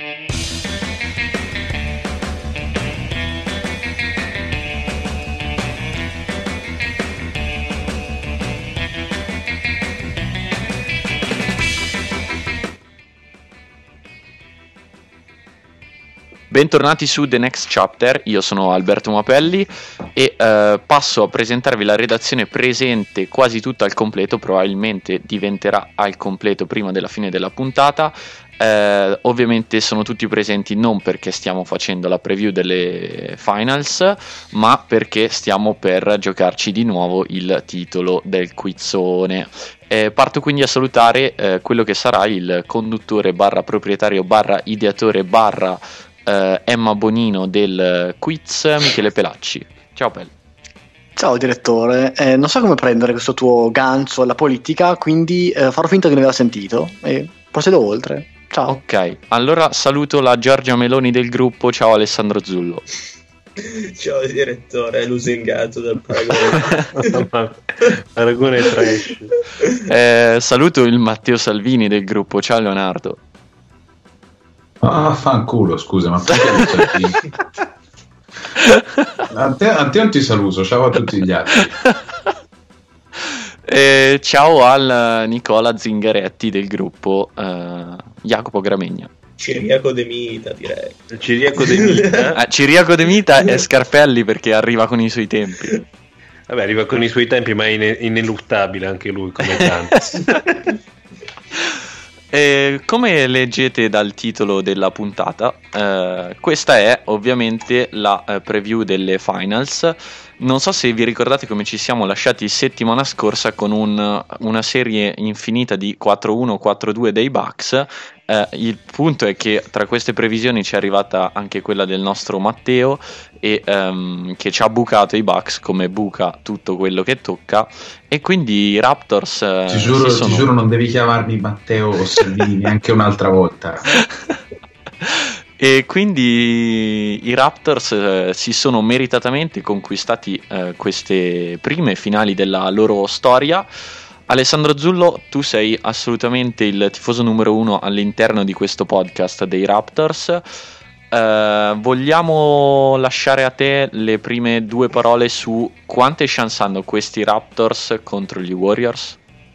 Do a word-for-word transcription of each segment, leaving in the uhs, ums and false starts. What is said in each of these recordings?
Bentornati su The Next Chapter, io sono Alberto Mapelli e eh, passo a presentarvi la redazione presente quasi tutta al completo, probabilmente diventerà al completo prima della fine della puntata. Eh, ovviamente sono tutti presenti non perché stiamo facendo la preview delle finals, ma perché stiamo per giocarci di nuovo il titolo del quizzone. Eh, parto quindi a salutare eh, quello che sarà il conduttore barra proprietario barra ideatore barra Uh, Emma Bonino del quiz, Michele Pelacci. Ciao Pel. Ciao direttore, eh, non so come prendere questo tuo gancio alla politica, quindi eh, farò finta di non aver sentito e procedo oltre. Ciao. Ok, allora saluto la Giorgia Meloni del gruppo. Ciao Alessandro Zullo. Ciao direttore, lusingato dal paragone. Paragone trash. eh, saluto il Matteo Salvini del gruppo. Ciao Leonardo. Ah, fanculo, scusa, ma perché a te, a te non ti saluto, ciao a tutti gli altri. Eh, ciao al Nicola Zingaretti del gruppo eh, Jacopo Gramegna. Ciriaco De Mita, direi. Ciriaco De Mita? ah, Ciriaco De Mita è Scarpelli perché arriva con i suoi tempi. Vabbè, arriva con i suoi tempi, ma è ineluttabile anche lui, come tanti. Eh, come leggete dal titolo della puntata, eh, questa è ovviamente la eh, preview delle finals. Non so se vi ricordate come ci siamo lasciati settimana scorsa con un, una serie infinita di quattro uno quattro due dei Bucks. Eh, il punto è che tra queste previsioni c'è arrivata anche quella del nostro Matteo e um, che ci ha bucato i Bucks come buca tutto quello che tocca, e quindi i Raptors eh, ti giuro, si sono... ti giuro non devi chiamarmi Matteo o Salvini neanche un'altra volta. E quindi i Raptors eh, si sono meritatamente conquistati eh, queste prime finali della loro storia. Alessandro Zullo, tu sei assolutamente il tifoso numero uno all'interno di questo podcast dei Raptors. Uh, vogliamo lasciare a te le prime due parole su quante chance hanno questi Raptors contro gli Warriors?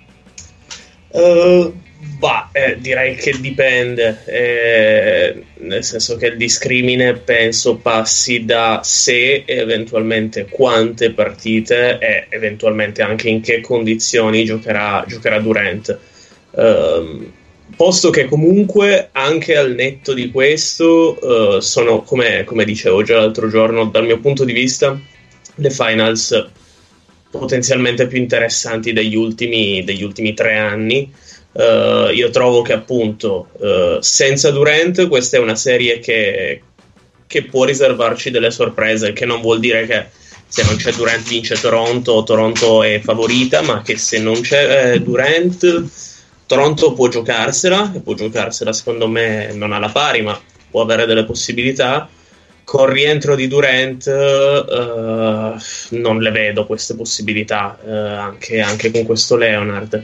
Uh, bah, eh, direi che dipende, eh, nel senso che il discrimine penso passi da se e eventualmente quante partite e eventualmente anche in che condizioni giocherà, giocherà Durant. Uh, Posto che comunque anche al netto di questo uh, sono, come, come dicevo già l'altro giorno, dal mio punto di vista le finals potenzialmente più interessanti degli ultimi, degli ultimi tre anni. Uh, io trovo che appunto uh, senza Durant questa è una serie che, che può riservarci delle sorprese, che non vuol dire che se non c'è Durant vince Toronto, Toronto è favorita, ma che se non c'è eh, Durant Toronto può giocarsela, e può giocarsela secondo me non alla pari, ma può avere delle possibilità. Con il rientro di Durant uh, non le vedo queste possibilità, uh, anche, anche con questo Leonard.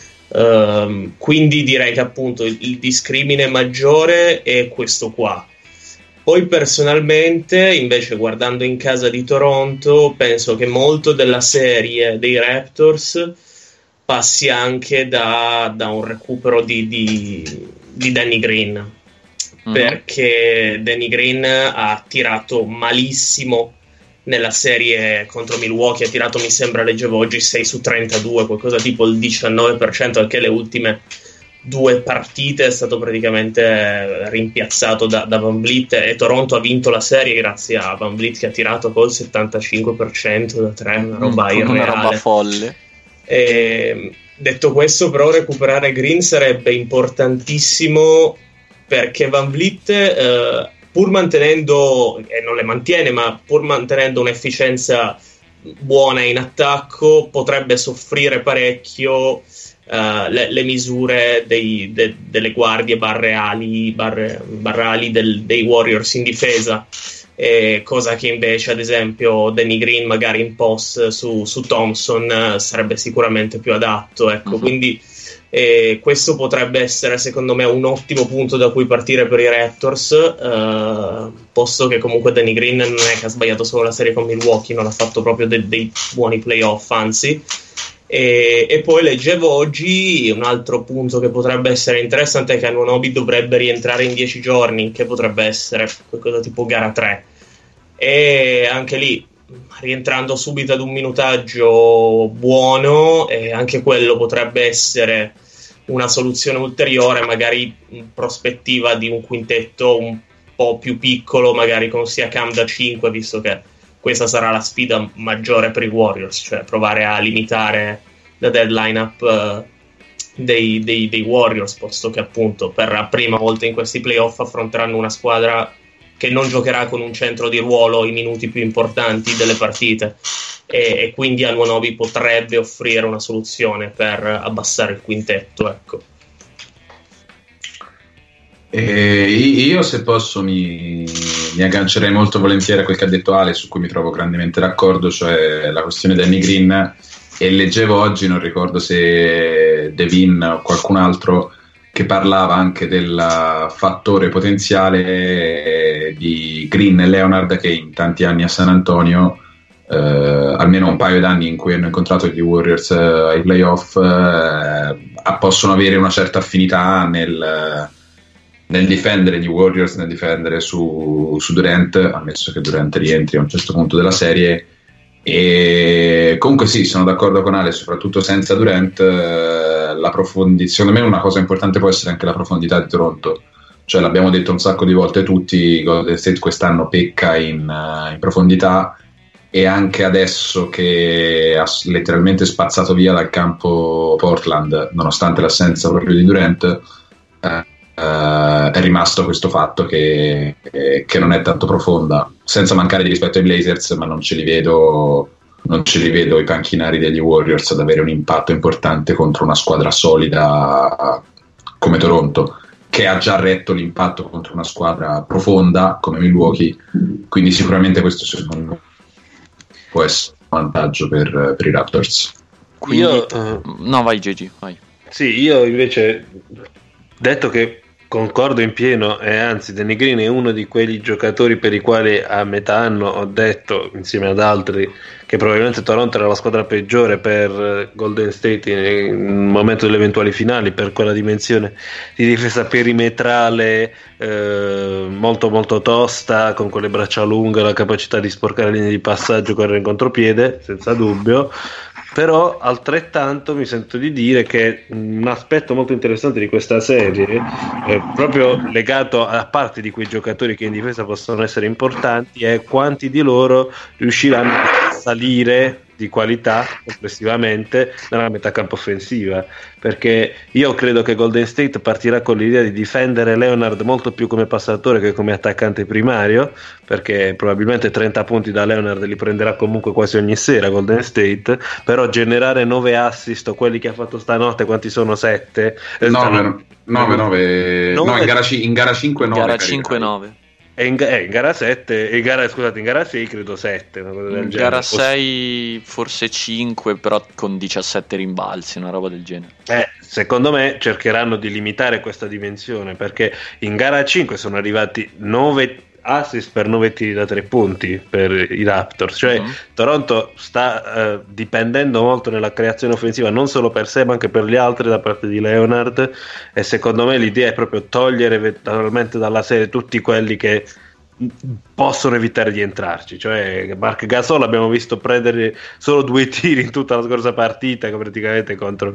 Uh, quindi direi che appunto il, il discrimine maggiore è questo qua. Poi personalmente, invece, guardando in casa di Toronto, penso che molto della serie dei Raptors passi anche da, da un recupero di, di, di Danny Green, mm-hmm. perché Danny Green ha tirato malissimo nella serie contro Milwaukee, ha tirato, mi sembra, leggevo oggi, sei su trentadue, qualcosa tipo il diciannove per cento, anche le ultime due partite è stato praticamente rimpiazzato da, da Van Vliet, e Toronto ha vinto la serie grazie a Van Vliet che ha tirato col settantacinque per cento da tre, una roba mm, irreale, una roba folle. E, detto questo, però, recuperare Green sarebbe importantissimo, perché Van Vliet eh, pur mantenendo, e non le mantiene, ma pur mantenendo un'efficienza buona in attacco, potrebbe soffrire parecchio Uh, le, le misure dei, de, delle guardie barre ali, barre, barre ali del, dei Warriors in difesa, eh, cosa che invece ad esempio Danny Green magari in post su, su Thompson uh, sarebbe sicuramente più adatto, ecco. Uh-huh. Quindi e questo potrebbe essere secondo me un ottimo punto da cui partire per i Raptors, eh, posto che comunque Danny Green non è che ha sbagliato solo la serie con Milwaukee, non ha fatto proprio de- dei buoni playoff, anzi. E, e poi leggevo oggi un altro punto che potrebbe essere interessante, è che Anunoby dovrebbe rientrare in dieci giorni, che potrebbe essere qualcosa tipo gara tre, e anche lì rientrando subito ad un minutaggio buono, e anche quello potrebbe essere una soluzione ulteriore, magari in prospettiva di un quintetto un po' più piccolo, magari con Siakam da cinque, visto che questa sarà la sfida maggiore per i Warriors, cioè provare a limitare la dead lineup uh, dei, dei, dei Warriors, posto che appunto per la prima volta in questi playoff affronteranno una squadra che non giocherà con un centro di ruolo i minuti più importanti delle partite, e, e quindi Anunoby potrebbe offrire una soluzione per abbassare il quintetto, ecco. E io, se posso, mi, mi aggancerei molto volentieri a quel che ha detto Ale, su cui mi trovo grandemente d'accordo, cioè la questione Danny Green. E leggevo oggi, non ricordo se Devin o qualcun altro, che parlava anche del fattore potenziale di Green e Leonard, che in tanti anni a San Antonio, eh, almeno un paio d'anni in cui hanno incontrato gli Warriors eh, ai playoff, eh, possono avere una certa affinità nel, nel difendere gli Warriors, nel difendere su, su Durant, ammesso che Durant rientri a un certo punto della serie. E comunque sì, sono d'accordo con Ale, soprattutto senza Durant eh, la profondi- secondo me una cosa importante può essere anche la profondità di Toronto, cioè l'abbiamo detto un sacco di volte tutti, Golden State quest'anno pecca in, uh, in profondità, e anche adesso che ha letteralmente spazzato via dal campo Portland nonostante l'assenza proprio di Durant, eh, Uh, è rimasto questo fatto che, eh, che non è tanto profonda, senza mancare di rispetto ai Blazers, ma non ce li vedo non ce li vedo i panchinari degli Warriors ad avere un impatto importante contro una squadra solida come Toronto, che ha già retto l'impatto contro una squadra profonda come Milwaukee, quindi sicuramente questo secondo me può essere un vantaggio per, per i Raptors. Quindi, io, uh, no vai Gigi, vai. Sì, io invece, detto che concordo in pieno, e anzi Danny Green è uno di quei giocatori per i quali a metà anno ho detto, insieme ad altri, che probabilmente Toronto era la squadra peggiore per Golden State nel momento delle eventuali finali, per quella dimensione di difesa perimetrale eh, molto molto tosta, con quelle braccia lunghe, la capacità di sporcare linee di passaggio, correre in contropiede, senza dubbio. Però altrettanto mi sento di dire che un aspetto molto interessante di questa serie, eh, proprio legato a parte di quei giocatori che in difesa possono essere importanti, è quanti di loro riusciranno a salire di qualità complessivamente nella metà campo offensiva, perché io credo che Golden State partirà con l'idea di difendere Leonard molto più come passatore che come attaccante primario, perché probabilmente trenta punti da Leonard li prenderà comunque quasi ogni sera Golden State, però generare nove assist o quelli che ha fatto stanotte, quanti sono? sette? nove nove no, in gara, in gara cinque nove, gara cinque nove. E in, eh, in gara sette, in gara, scusate, in gara sei credo sette, una cosa del in genere. Gara sei forse cinque, però con diciassette rimbalzi, una roba del genere. Eh, secondo me cercheranno di limitare questa dimensione, perché in gara cinque sono arrivati nove assist per nove tiri da tre punti per i Raptors, cioè mm-hmm. Toronto sta eh, dipendendo molto nella creazione offensiva, non solo per sé ma anche per gli altri da parte di Leonard, e secondo me l'idea è proprio togliere eventualmente dalla serie tutti quelli che possono evitare di entrarci, cioè Marc Gasol abbiamo visto prendere solo due tiri in tutta la scorsa partita praticamente contro,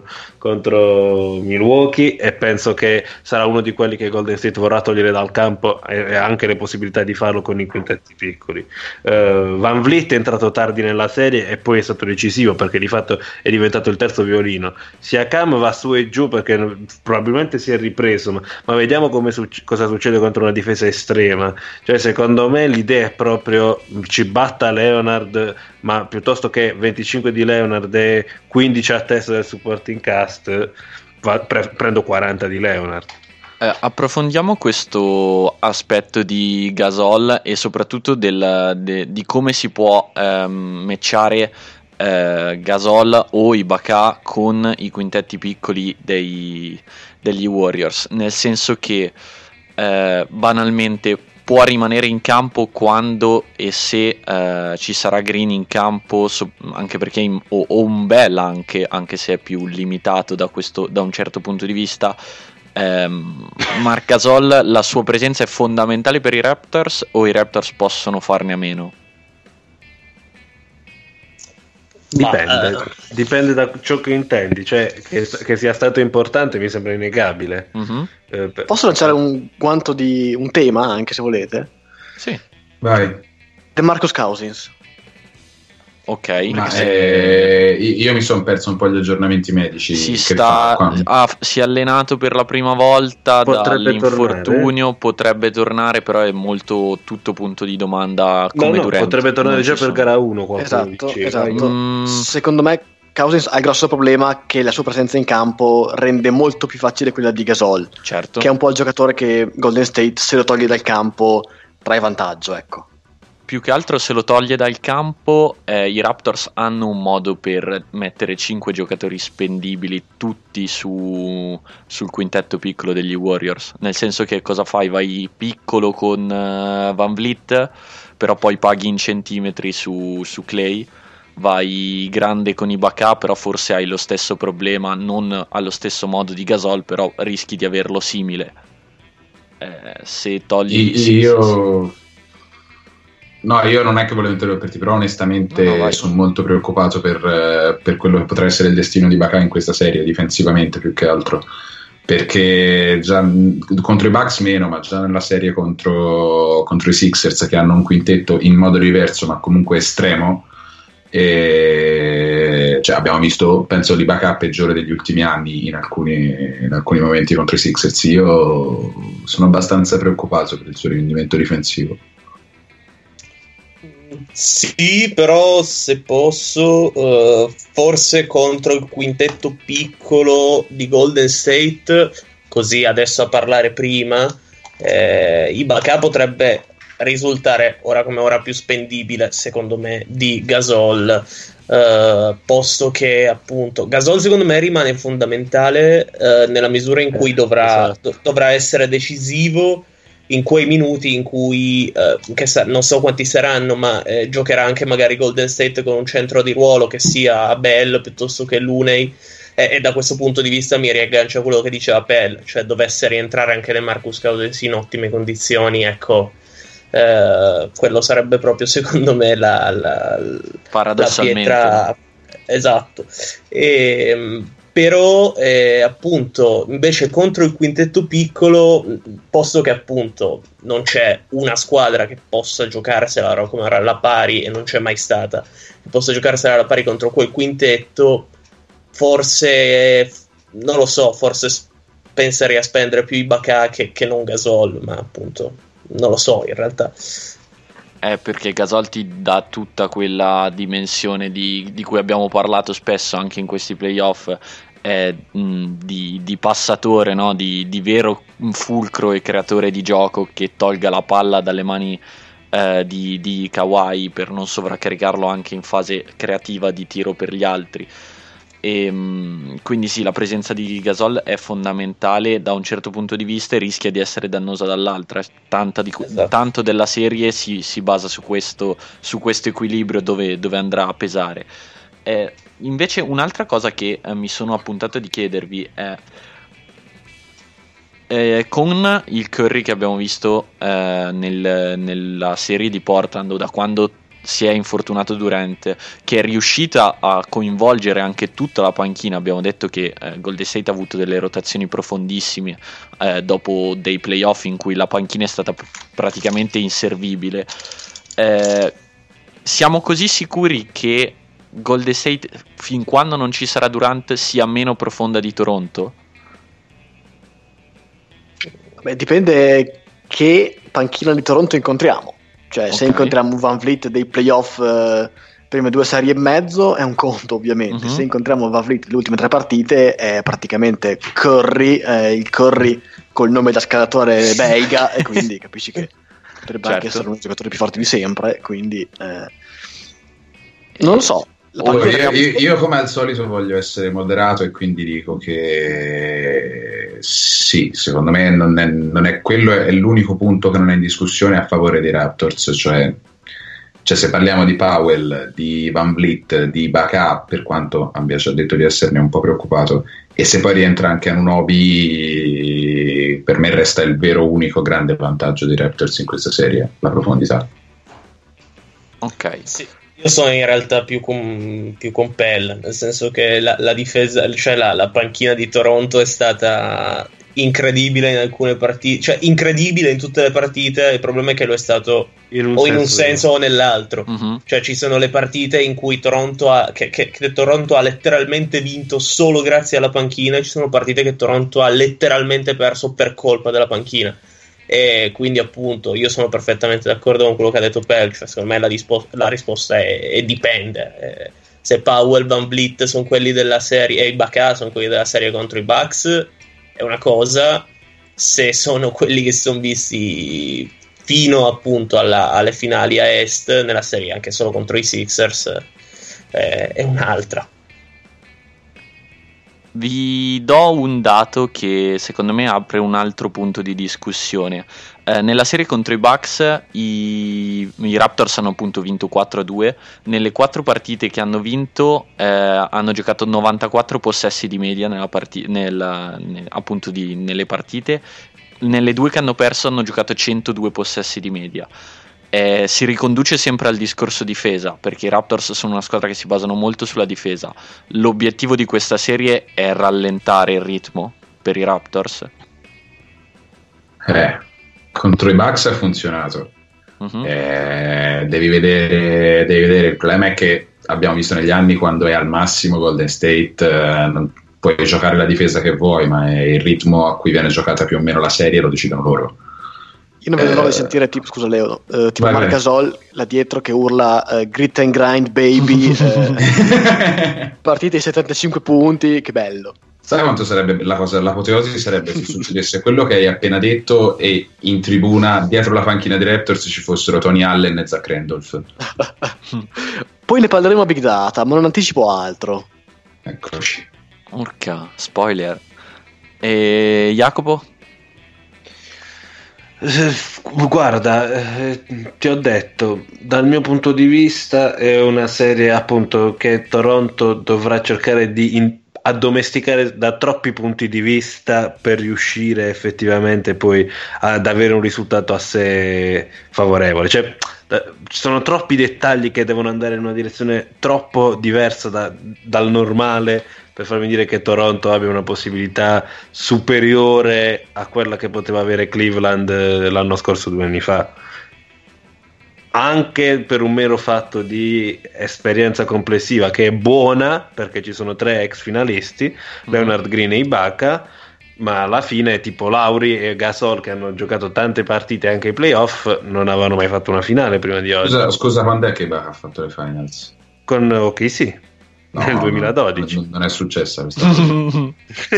contro Milwaukee, e penso che sarà uno di quelli che Golden State vorrà togliere dal campo, e anche le possibilità di farlo con i quintetti piccoli. uh, Van Vliet è entrato tardi nella serie e poi è stato decisivo perché di fatto è diventato il terzo violino. Siakam va su e giù perché probabilmente si è ripreso, ma, ma vediamo come suc- cosa succede contro una difesa estrema, cioè secondo me l'idea è proprio ci batta Leonard, ma piuttosto che venticinque di Leonard e quindici a testa del supporting cast, va, pre- prendo quaranta di Leonard. Eh, approfondiamo questo aspetto di Gasol e soprattutto del, de, di come si può ehm, matchare eh, Gasol o Ibaka con i quintetti piccoli dei, degli Warriors, nel senso che eh, banalmente può rimanere in campo quando e se eh, ci sarà Green in campo, so, anche perché in, o, o un bel anche, anche se è più limitato da, questo, da un certo punto di vista. ehm, Marc Gasol, la sua presenza è fondamentale per i Raptors o i Raptors possono farne a meno? Dipende, Ma, uh... dipende da ciò che intendi, cioè che, che sia stato importante mi sembra innegabile. Mm-hmm. Eh, per... Posso lanciare un guanto di un tema, anche se volete? Sì. Vai. DeMarcus Cousins. Ok. Ma eh, io mi sono perso un po' gli aggiornamenti medici. Si, che sta, fa, ha, si è allenato per la prima volta potrebbe dall'infortunio, tornare. potrebbe tornare, però è molto tutto punto di domanda come no, no, Durant. potrebbe tornare Non già ci per sono. gara uno. Esatto, dice, esatto. Mm. Secondo me Cousins ha il grosso problema che la sua presenza in campo rende molto più facile quella di Gasol, Certo. che è un po' il giocatore che Golden State, se lo toglie dal campo, trae vantaggio, ecco. Più che altro se lo toglie dal campo, eh, i Raptors hanno un modo per mettere cinque giocatori spendibili tutti su, sul quintetto piccolo degli Warriors, nel senso che cosa fai? Vai piccolo con uh, Van Vliet, però poi paghi in centimetri su, su Clay, vai grande con Ibaka, però forse hai lo stesso problema, non allo stesso modo di Gasol, però rischi di averlo simile. Eh, se togli... io... Sì, sì, sì. No, io non è che volevo interromperti, però onestamente no, no, sono molto preoccupato per, per quello che potrà essere il destino di Ibaka in questa serie, difensivamente più che altro, perché già contro i Bucks meno, ma già nella serie contro, contro i Sixers, che hanno un quintetto in modo diverso ma comunque estremo, e cioè abbiamo visto, penso, l'Ibaka peggiore degli ultimi anni in alcuni, in alcuni momenti contro i Sixers. Io sono abbastanza preoccupato per il suo rendimento difensivo. Sì, però se posso, uh, forse contro il quintetto piccolo di Golden State, così adesso a parlare prima, eh, Ibaka potrebbe risultare ora come ora più spendibile, secondo me, di Gasol, uh, posto che appunto Gasol secondo me rimane fondamentale uh, nella misura in cui dovrà, esatto. do- dovrà essere decisivo in quei minuti in cui eh, che sa- non so quanti saranno, ma eh, giocherà anche magari Golden State con un centro di ruolo che sia Bell piuttosto che Looney, e, e da questo punto di vista mi riaggancio a quello che diceva Pell, cioè dovesse rientrare anche DeMarcus Cousins in ottime condizioni, ecco, eh, quello sarebbe proprio secondo me la, la, paradossalmente la pietra, esatto. E però eh, appunto invece contro il quintetto piccolo, posto che appunto non c'è una squadra che possa giocarsela come era alla pari, e non c'è mai stata che possa giocarsela alla pari contro quel quintetto, forse non lo so, forse penserei a spendere più Ibaka che, che non Gasol, ma appunto non lo so in realtà. È perché Gasol ti dà tutta quella dimensione di, di cui abbiamo parlato spesso anche in questi playoff, eh, mh, di, di passatore, no? di, di vero fulcro e creatore di gioco che tolga la palla dalle mani eh, di, di Kawhi per non sovraccaricarlo anche in fase creativa di tiro per gli altri. E, mh, quindi sì, la presenza di Gasol è fondamentale da un certo punto di vista e rischia di essere dannosa dall'altra. Tanta di, Esatto. Tanto della serie si, si basa su questo, su questo equilibrio dove, dove andrà a pesare. Eh, invece un'altra cosa che eh, mi sono appuntato di chiedervi è eh, con il Curry che abbiamo visto eh, nel, nella serie di Portland, da quando si è infortunato Durant, che è riuscita a coinvolgere anche tutta la panchina. Abbiamo detto che eh, Golden State ha avuto delle rotazioni profondissime eh, dopo dei playoff in cui la panchina è stata pr- praticamente inservibile. Eh, siamo così sicuri che Golden State, fin quando non ci sarà Durant, sia meno profonda di Toronto? Beh, dipende che panchina di Toronto incontriamo. Cioè, Okay. se incontriamo Van Vliet dei playoff, eh, prime due serie e mezzo, è un conto ovviamente. Mhm. Se incontriamo Van Vliet le ultime tre partite, è praticamente Curry, eh, il Curry col nome da scalatore belga, e quindi capisci che potrebbe Certo. anche essere uno dei giocatori più forti di sempre. Quindi, eh, non lo so. oh, io, io, io come al solito voglio essere moderato e quindi dico che sì, secondo me non è, non è quello è l'unico punto che non è in discussione a favore dei Raptors, cioè, cioè se parliamo di Powell, di Van Vliet, di Ibaka, per quanto abbia già detto di esserne un po' preoccupato, e se poi rientra anche Anunoby, per me resta il vero unico grande vantaggio dei Raptors in questa serie, la profondità. Ok, sì. Io sono in realtà più con, più con Pell, nel senso che la, la difesa, cioè la, la panchina di Toronto è stata incredibile in alcune partite, cioè incredibile in tutte le partite. Il problema è che lo è stato in o in un senso o nell'altro. Uh-huh. Cioè ci sono le partite in cui Toronto ha che, che, che Toronto ha letteralmente vinto solo grazie alla panchina, e ci sono partite che Toronto ha letteralmente perso per colpa della panchina. E quindi appunto io sono perfettamente d'accordo con quello che ha detto Pell, cioè secondo me la, dispo- la risposta è, è dipende. Eh, se Powell, Van Vliet sono quelli della serie e i Ibaka sono quelli della serie contro i Bucks è una cosa, se sono quelli che si sono visti fino appunto alla, alle finali a est nella serie anche solo contro i Sixers eh, è un'altra. Vi do un dato che secondo me apre un altro punto di discussione. Eh, nella serie contro i Bucks i, i Raptors hanno appunto vinto quattro a due. Nelle quattro partite che hanno vinto eh, hanno giocato novantaquattro possessi di media nella parti- nel, nel, appunto di, nelle partite. Nelle due che hanno perso hanno giocato centodue possessi di media. Eh, si riconduce sempre al discorso difesa, perché i Raptors sono una squadra che si basano molto sulla difesa. L'obiettivo di questa serie è rallentare il ritmo per i Raptors. Eh, contro i Bucks ha funzionato. Uh-huh. Eh, devi vedere, devi vedere. Il problema è che abbiamo visto negli anni quando è al massimo Golden State, eh, non puoi giocare la difesa che vuoi, ma è il ritmo a cui viene giocata più o meno la serie lo decidono loro. Io non vedo l'ora di sentire tipo, scusa Leo, eh, tipo Marc Gasol là dietro che urla uh, grit and grind baby, eh, partite di settantacinque punti, che bello. Sai quanto sarebbe la cosa, l'apoteosi sarebbe se succedesse quello che hai appena detto e in tribuna dietro la panchina dei Raptors ci fossero Tony Allen e Zach Randolph. Poi ne parleremo a Big Data, ma non anticipo altro. Eccoci. Urca, spoiler. E Jacopo? Guarda, eh, ti ho detto, dal mio punto di vista è una serie appunto che Toronto dovrà cercare di in- addomesticare da troppi punti di vista per riuscire effettivamente poi ad avere un risultato a sé favorevole. Cioè, da, ci sono troppi dettagli che devono andare in una direzione troppo diversa da, dal normale per farmi dire che Toronto abbia una possibilità superiore a quella che poteva avere Cleveland l'anno scorso, due anni fa, anche per un mero fatto di esperienza complessiva che è buona, perché ci sono tre ex finalisti, mm-hmm. Leonard Green e Ibaka, ma alla fine tipo Lauri e Gasol, che hanno giocato tante partite anche ai playoff, non avevano mai fatto una finale prima di oggi. Scusa, scusa quando è che Ibaka ha fatto le finals? Con O K C. No, nel duemiladodici non, non è successa questa cosa.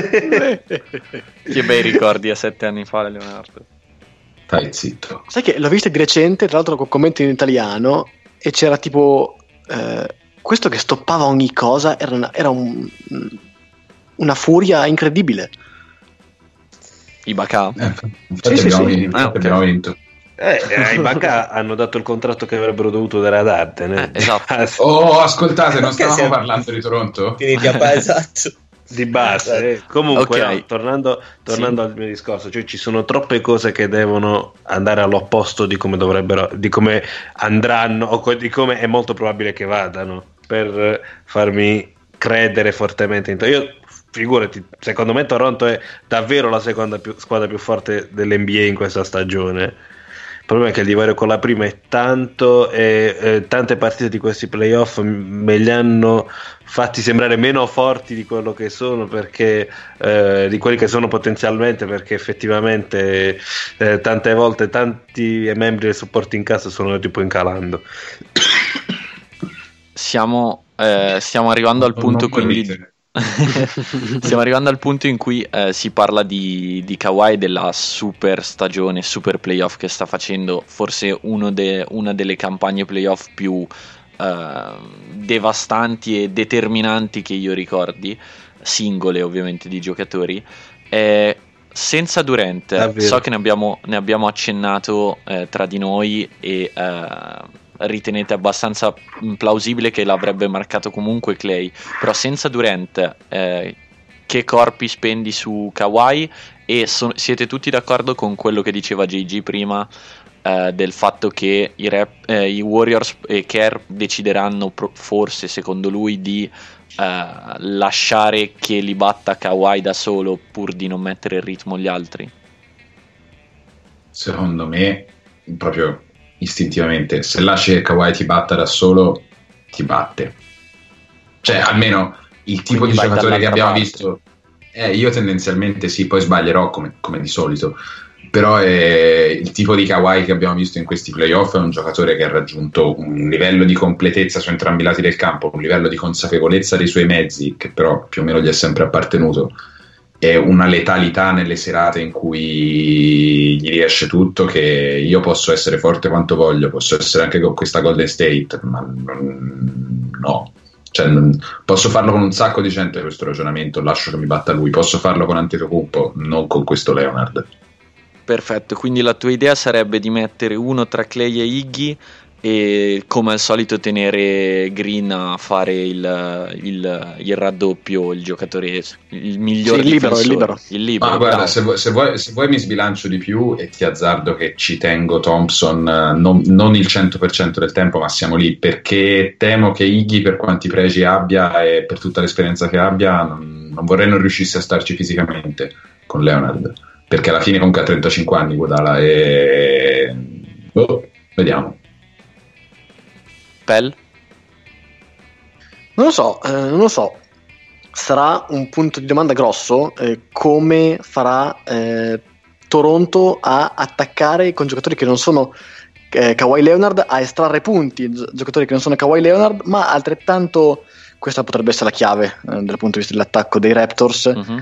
Che bei ricordi a sette anni fa, Leonardo. Stai zitto. Sai che l'ho vista di recente, tra l'altro con commenti in italiano, e c'era tipo eh, questo che stoppava ogni cosa, era una, era un, una furia incredibile. Ibaka. Eh, infatti sì, abbiamo, sì, vinto, sì. Ah, okay. abbiamo vinto. Eh, ai Ibaka hanno dato il contratto che avrebbero dovuto dare ad Arden. Eh. Eh, esatto. Oh, ascoltate, non stavamo siamo... parlando di Toronto? Esatto. Di base. Eh. Comunque, okay. no, tornando, tornando sì. al mio discorso, cioè ci sono troppe cose che devono andare all'opposto di come dovrebbero, di come andranno o di come è molto probabile che vadano per farmi credere fortemente in to- io figurati, secondo me Toronto è davvero la seconda più, squadra più forte dell'N B A in questa stagione. Il problema è che il divario con la prima è tanto e eh, tante partite di questi playoff me li hanno fatti sembrare meno forti di quello che sono, perché eh, di quelli che sono potenzialmente, perché effettivamente eh, tante volte tanti membri del supporting cast sono tipo incalando. Siamo, eh, stiamo arrivando al punto quindi stiamo arrivando al punto in cui eh, si parla di, di Kawhi, della super stagione, super playoff che sta facendo, forse uno de, una delle campagne playoff più eh, devastanti e determinanti che io ricordi, singole ovviamente di giocatori. Eh, senza Durant, Davvero? so che ne abbiamo, ne abbiamo accennato eh, tra di noi e eh, ritenete abbastanza plausibile che l'avrebbe marcato comunque Clay, però senza Durant eh, che corpi spendi su Kawhi? E so- siete tutti d'accordo con quello che diceva J G prima eh, del fatto che i, rap, eh, i Warriors e Kerr decideranno pro- forse secondo lui di eh, lasciare che li batta Kawhi da solo pur di non mettere in ritmo gli altri? Secondo me, proprio istintivamente, se lasci che Kawhi ti batta da solo, ti batte. Cioè, almeno il tipo Quindi di vai giocatore che dall'altra abbiamo parte. visto, eh, io tendenzialmente sì, poi sbaglierò come, come di solito, però è il tipo di Kawhi che abbiamo visto in questi playoff è un giocatore che ha raggiunto un livello di completezza su entrambi i lati del campo, un livello di consapevolezza dei suoi mezzi che però più o meno gli è sempre appartenuto, è una letalità nelle serate in cui gli riesce tutto, che io posso essere forte quanto voglio, posso essere anche con questa Golden State, ma non, no, cioè, non, posso farlo con un sacco di gente questo ragionamento, lascio che mi batta lui, posso farlo con Antetokounmpo, non con questo Leonard. Perfetto, quindi la tua idea sarebbe di mettere uno tra Clay e Iggy e come al solito tenere Green a fare il, il, il raddoppio, il giocatore, il migliore Sì, il libero, difensore. il libero. Il libero, Ma guarda, bravo. se vuoi, se, vuoi, se vuoi mi sbilancio di più e ti azzardo che ci tengo Thompson, eh, non, non il cento per cento del tempo, ma siamo lì, perché temo che Iggy, per quanti pregi abbia e per tutta l'esperienza che abbia, non, non vorrei non riuscisse a starci fisicamente con Leonard, perché alla fine comunque ha trentacinque anni Guadala e... Oh, vediamo. Pell? Non lo so, eh, non lo so. Sarà un punto di domanda grosso eh, come farà eh, Toronto a attaccare con giocatori che non sono eh, Kawhi Leonard, a estrarre punti, gi- giocatori che non sono Kawhi Leonard, ma altrettanto questa potrebbe essere la chiave eh, dal punto di vista dell'attacco dei Raptors, Mhm.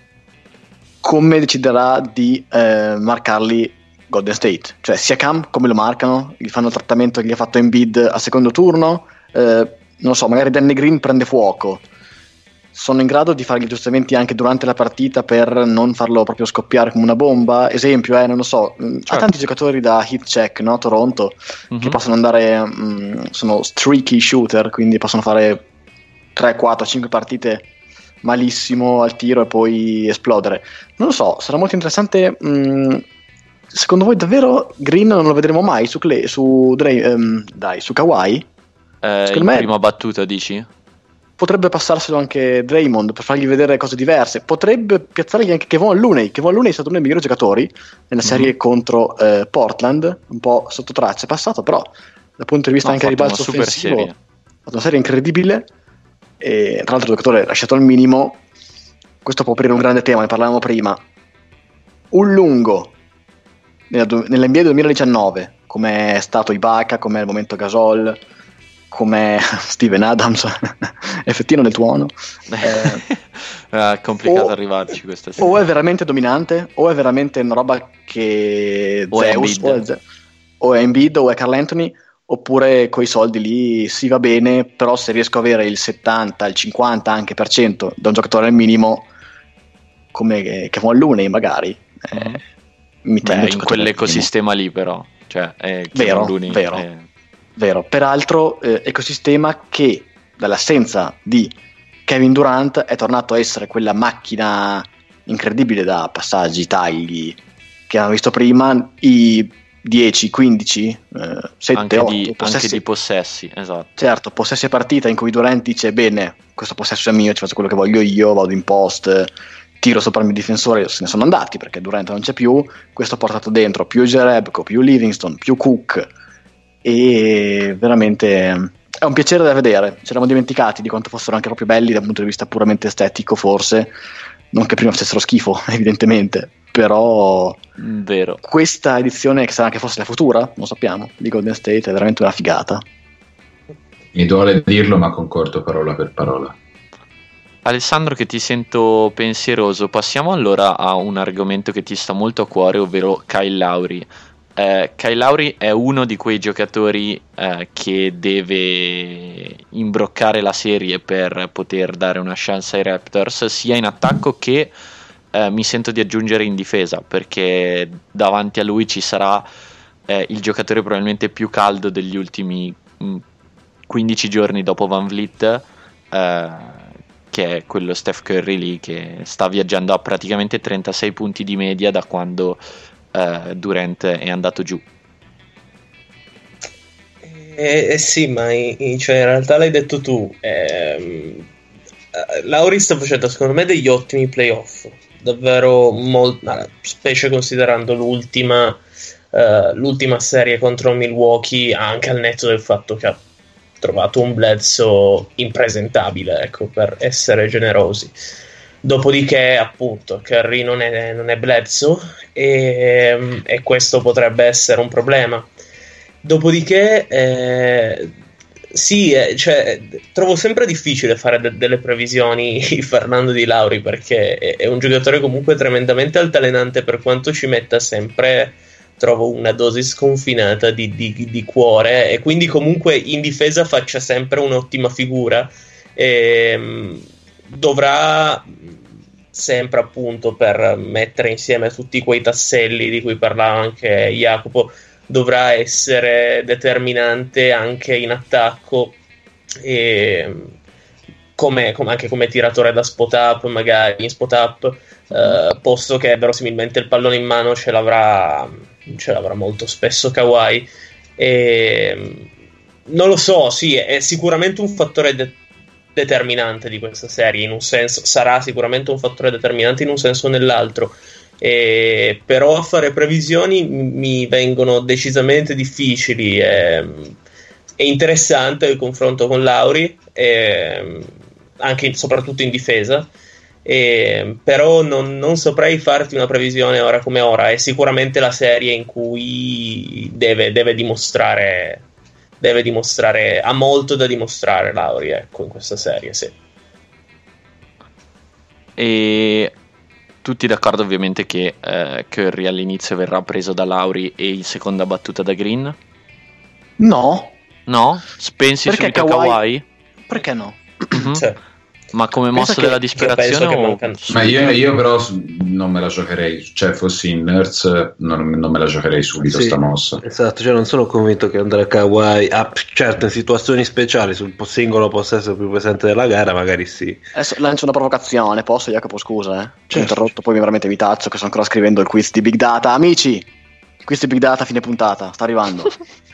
come deciderà di eh, marcarli Golden State. Cioè Siakam come lo marcano? Gli fanno il trattamento che gli ha fatto Embiid a secondo turno? Eh, non lo so, magari Danny Green prende fuoco. Sono in grado di fare gli aggiustamenti anche durante la partita per non farlo proprio scoppiare come una bomba? Esempio, eh, non lo so, mh, Certo. ha tanti giocatori da hit check, no? Toronto, Mhm. che possono andare, mh, sono streaky shooter, quindi possono fare tre, quattro, cinque partite malissimo al tiro e poi esplodere. Non lo so, sarà molto interessante. Mh, secondo voi davvero Green non lo vedremo mai su, Clay, su, Dre, ehm, dai, su Kawhi? Eh, Secondo in me- prima battuta dici? Potrebbe passarselo anche Draymond per fargli vedere cose diverse. Potrebbe piazzargli anche Kevon Looney. Kevon Looney è stato uno dei migliori giocatori nella serie Mhm. contro eh, Portland, un po' sotto traccia, è passato, però dal punto di vista No, anche ha del fatto ribalzo una super offensivo serie. ha fatto una serie incredibile. E tra l'altro il giocatore lasciato al minimo. Questo può aprire un grande tema, ne parlavamo prima. Un lungo nella, nell'N B A duemiladiciannove, come è stato Ibaka, come è il momento Gasol, come Steven Adams, effettino nel tuono. Eh, È complicato o- arrivarci questa sera. o è veramente dominante, o è veramente una roba che O è Zeus, Embiid. o è, Ze- o è Embiid, o è Karl Anthony, oppure coi soldi lì si va bene, però se riesco a avere il settanta, il cinquanta anche per cento da un giocatore al minimo, come Kevon Looney magari, eh, Mhm. mi Beh, tengo il in giocatore al minimo. quell'ecosistema lì però, cioè, è Vero, Kevon Looney, vero. è- Vero, peraltro eh, ecosistema che dall'assenza di Kevin Durant è tornato a essere quella macchina incredibile da passaggi, tagli che abbiamo visto prima, i dieci, quindici, eh, sette, anche, otto di, possessi. anche di possessi, esatto. Certo, possessi a partita in cui Durant dice bene, questo possesso è mio, ci faccio quello che voglio io, vado in post, tiro sopra il mio difensore, se ne sono andati perché Durant non c'è più, questo ha portato dentro più Jerebko, più Livingston, più Cook, e veramente è un piacere da vedere. Ci eravamo dimenticati di quanto fossero anche proprio belli dal punto di vista puramente estetico, forse non che prima facessero schifo evidentemente, però Mm, Vero. questa edizione, che sarà anche forse la futura, non sappiamo, di Golden State è veramente una figata. Mi duole dirlo, ma concordo parola per parola. Alessandro, che ti sento pensieroso, passiamo allora a un argomento che ti sta molto a cuore, ovvero Kyle Lowry. eh, Kyle Lowry è uno di quei giocatori eh, che deve imbroccare la serie per poter dare una chance ai Raptors, sia in attacco che eh, mi sento di aggiungere in difesa, perché davanti a lui ci sarà eh, il giocatore probabilmente più caldo degli ultimi mh, quindici giorni dopo Van Vliet, eh, che è quello Steph Curry lì, che sta viaggiando a praticamente trentasei punti di media da quando eh, Durant è andato giù. Eh, eh sì, ma in, cioè in realtà l'hai detto tu, ehm, Lowry sta facendo secondo me degli ottimi playoff, davvero molto, specie considerando l'ultima, uh, l'ultima serie contro Milwaukee, anche al netto del fatto che ha trovato un Bledsoe impresentabile, ecco, per essere generosi. Dopodiché, appunto, Curry non è, non è Bledsoe e, e questo potrebbe essere un problema. Dopodiché, eh, sì, eh, cioè, trovo sempre difficile fare de- delle previsioni Fernando Di Lauri, perché è, è un giocatore comunque tremendamente altalenante, per quanto ci metta sempre, trovo una dose sconfinata di, di, di cuore, e quindi comunque in difesa faccia sempre un'ottima figura. E, dovrà sempre, appunto, per mettere insieme tutti quei tasselli di cui parlava anche Jacopo, dovrà essere determinante anche in attacco, e come, come, anche come tiratore da spot up, magari in spot up, eh, posto che verosimilmente il pallone in mano ce l'avrà ce l'avrà molto spesso Kawhi. E non lo so, sì, è sicuramente un fattore de- determinante di questa serie, in un senso sarà sicuramente un fattore determinante in un senso o nell'altro. E però a fare previsioni mi vengono decisamente difficili. È, è interessante il confronto con Lowry, e anche soprattutto in difesa, e però non, non saprei farti una previsione ora come ora. È sicuramente la serie in cui deve, deve dimostrare deve dimostrare ha molto da dimostrare Lowry, ecco, in questa serie, sì. E tutti d'accordo ovviamente che eh, Curry all'inizio verrà preso da Lowry e in seconda battuta da Green? No. No? Pensi Perché subito Kawhi... a Kawhi? Perché no? Mm-hmm. Cioè, ma come mossa che, della disperazione o... mancan... ma io, io però non me la giocherei, cioè fossi in Nurse non, non me la giocherei subito, sì, sta mossa. Esatto, cioè non sono convinto che andrà a Kawhi, ah, certo in situazioni speciali sul singolo possesso più pesante della gara magari sì. Adesso lancio una provocazione, posso Jacopo, scusa, eh? Ci ho Certo. interrotto, poi mi veramente vi taccio che sto ancora scrivendo il quiz di Big Data. Amici, il quiz di Big Data fine puntata, sta arrivando.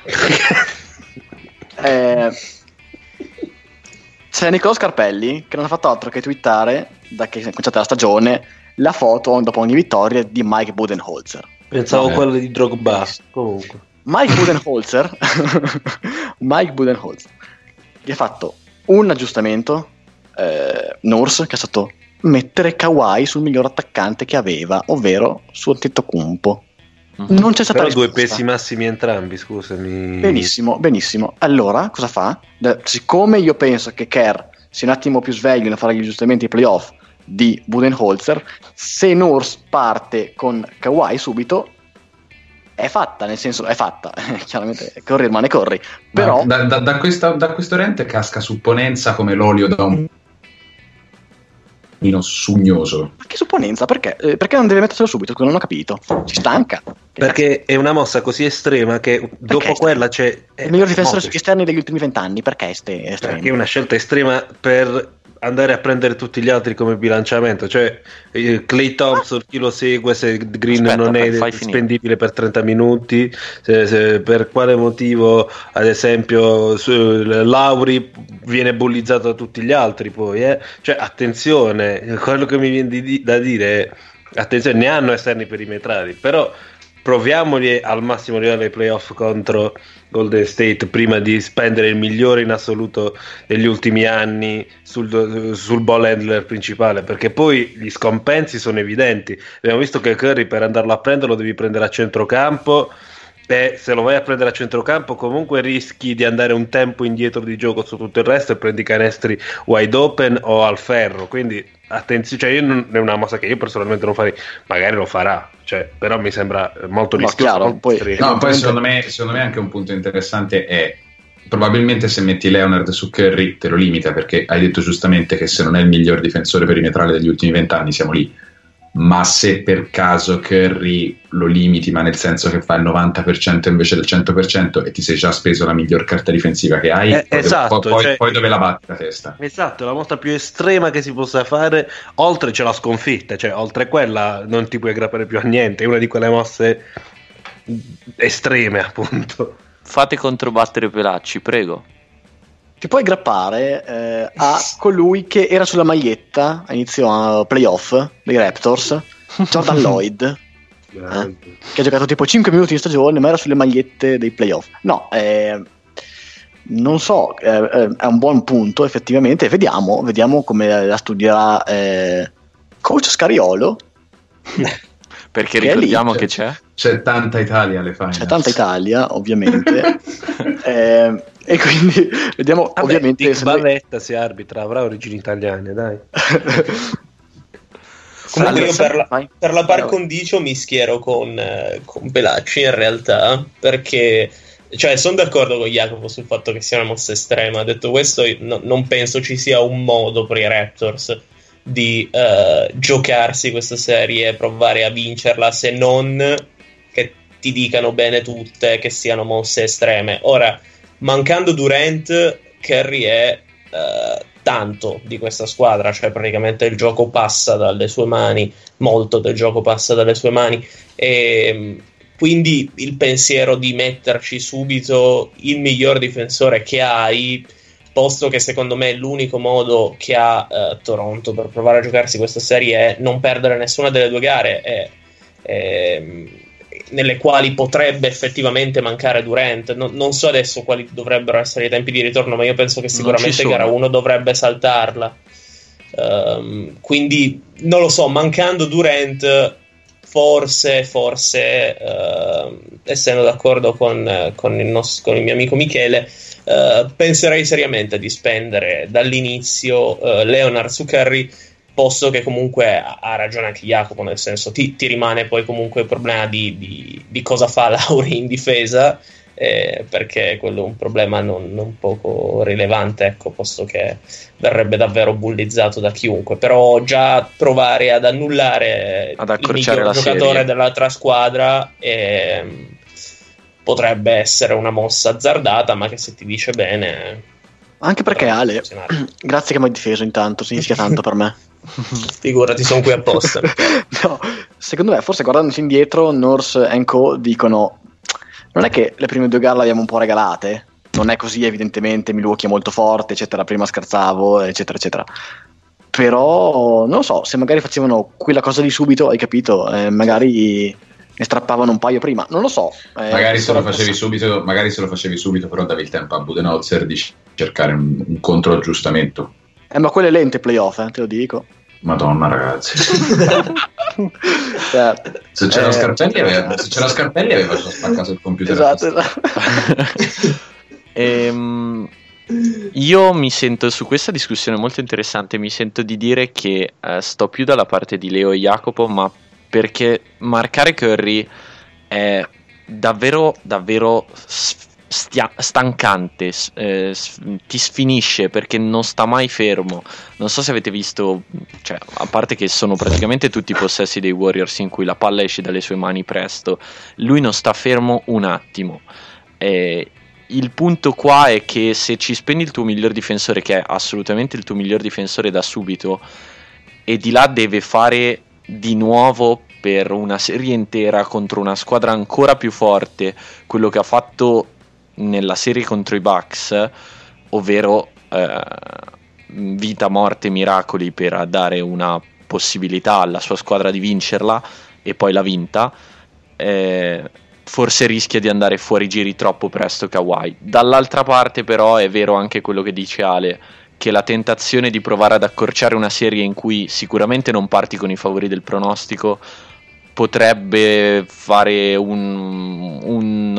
eh... C'è Nicolò Scarpelli che non ha fatto altro che twittare, da che è cominciata la stagione, la foto dopo ogni vittoria di Mike Budenholzer. Pensavo Eh. quello di Drogba, comunque. Mike Budenholzer Mike Budenholzer gli ha fatto un aggiustamento, eh, Nurse, che è stato mettere Kawhi sul miglior attaccante che aveva, ovvero su Antetokounmpo. Mm-hmm. Non c'è stata Però due risposta. pesi massimi entrambi, scusami. Benissimo, benissimo. Allora, cosa fa? Da- siccome io penso che Kerr sia un attimo più sveglio nel fare gli aggiustamenti ai playoff di Budenholzer, se Nurse parte con Kawhi subito, è fatta, nel senso, è fatta. Chiaramente, corri rimane corri. Però, Ma da, da, da, questa, da questo rente casca supponenza come l'olio da un vino sugnoso. ma che supponenza? Perché? Eh, perché non deve metterselo subito? Non ho capito. Ci stanca. Perché è una mossa così estrema che dopo estrema? quella c'è... Il miglior difensore molto esterni degli ultimi vent'anni, perché è ste- è estremo? Perché è una scelta estrema per andare a prendere tutti gli altri come bilanciamento, cioè eh, Klay Thompson chi lo segue se Green Aspetta, non è fai finire. spendibile per trenta minuti, se, se per quale motivo ad esempio su, Lowry viene bullizzato da tutti gli altri poi, eh? Cioè attenzione, quello che mi viene di, di, da dire è attenzione, ne hanno esterni perimetrali, però proviamoli al massimo livello ai playoff contro Golden State prima di spendere il migliore in assoluto degli ultimi anni sul, sul ball handler principale, perché poi gli scompensi sono evidenti. Abbiamo visto che Curry per andarlo a prendere lo devi prendere a centrocampo beh, se lo vai a prendere a centrocampo comunque rischi di andare un tempo indietro di gioco su tutto il resto e prendi canestri wide open o al ferro, quindi attenzione, cioè io non, è una mossa che io personalmente non farei, magari lo farà, cioè, però mi sembra molto no, rischioso. Chiaro, poi, no, poi secondo me, secondo me anche un punto interessante è probabilmente se metti Leonard su Curry te lo limita, perché hai detto giustamente che se non è il miglior difensore perimetrale degli ultimi vent'anni siamo lì, ma se per caso Curry lo limiti, ma nel senso che fa il novanta per cento invece del cento per cento e ti sei già speso la miglior carta difensiva che hai, eh, poi, esatto, dove, poi, cioè, poi dove la batti la testa? Esatto, la mossa più estrema che si possa fare, oltre c'è la sconfitta, cioè oltre quella non ti puoi aggrappare più a niente, è una di quelle mosse estreme, appunto. Fate controbattere Pelacci, prego. Ti puoi aggrappare eh, a colui che era sulla maglietta a inizio playoff dei Raptors, Jordan Lloyd, eh, che ha giocato tipo cinque minuti in stagione, ma era sulle magliette dei playoff. No, eh, non so, eh, è un buon punto effettivamente. Vediamo, vediamo come la studierà eh, coach Scariolo. Perché che ricordiamo lì, che c'è c'è tanta Italia alle finals. C'è tanta Italia, ovviamente. eh, e quindi vediamo. Vabbè, ovviamente Dick se Barretta noi... si arbitra, avrà origini italiane, dai. Comunque io per la, Vai. per la par Vai. condicio mi schiero con, eh, con Pelacci in realtà, perché cioè sono d'accordo con Jacopo sul fatto che sia una mossa estrema. Detto questo, io no, non penso ci sia un modo per i Raptors di uh, giocarsi questa serie e provare a vincerla, se non che ti dicano bene tutte che siano mosse estreme. Ora, mancando Durant, Curry è uh, tanto di questa squadra, cioè praticamente il gioco passa dalle sue mani, molto del gioco passa dalle sue mani, e quindi il pensiero di metterci subito il miglior difensore che hai, posto che secondo me l'unico modo che ha eh, Toronto per provare a giocarsi questa serie è non perdere nessuna delle due gare, e, e, nelle quali potrebbe effettivamente mancare Durant. Non, non so adesso quali dovrebbero essere i tempi di ritorno, ma io penso che sicuramente gara uno dovrebbe saltarla. Um, quindi non lo so, mancando Durant forse, forse uh, essendo d'accordo con, con, il nostro, con il mio amico Michele, Uh, penserei seriamente di spendere dall'inizio uh, Leonard su Curry, posto che comunque ha, ha ragione anche Jacopo, nel senso ti, ti rimane poi comunque il problema di, di, di cosa fa Lauri in difesa, eh, perché quello è un problema non, non poco rilevante, ecco, posto che verrebbe davvero bullizzato da chiunque. Però già provare ad annullare ad il accorciare miglior la giocatore serie dell'altra squadra è, potrebbe essere una mossa azzardata, ma che se ti dice bene, anche perché Ale, grazie che mi hai difeso, intanto significa tanto per me. Figurati, sono qui apposta. No, secondo me forse guardandosi indietro Nurse and Co dicono non è che le prime due gare le abbiamo un po' regalate, non è così evidentemente, Milwaukee è molto forte eccetera, prima scherzavo eccetera eccetera, però non lo so, se magari facevano quella cosa di subito, hai capito, eh, magari ne strappavano un paio prima, non lo so, eh, magari se lo facevi subito, magari se lo facevi subito però davi il tempo a Budenholzer di cercare un, un controaggiustamento. Eh, ma quelle lente playoff, eh, te lo dico. Madonna ragazzi. Cioè, se c'era eh, Scarpelli aveva, se c'era Scarpelli aveva già spaccato il computer. Esatto, esatto. ehm, io mi sento su questa discussione molto interessante, mi sento di dire che eh, sto più dalla parte di Leo e Jacopo, ma perché marcare Curry è davvero davvero stia- stancante, eh, ti sfinisce perché non sta mai fermo. Non so se avete visto, cioè, a parte che sono praticamente tutti i possessi dei Warriors in cui la palla esce dalle sue mani presto, lui non sta fermo un attimo. Eh, il punto qua è che se ci spendi il tuo miglior difensore, che è assolutamente il tuo miglior difensore da subito, e di là deve fare di nuovo per una serie intera contro una squadra ancora più forte quello che ha fatto nella serie contro i Bucks, ovvero eh, vita, morte, miracoli per dare una possibilità alla sua squadra di vincerla, e poi l'ha vinta, eh, forse rischia di andare fuori giri troppo presto Kawhi. Dall'altra parte però è vero anche quello che dice Ale, che la tentazione di provare ad accorciare una serie in cui sicuramente non parti con i favori del pronostico potrebbe fare un, un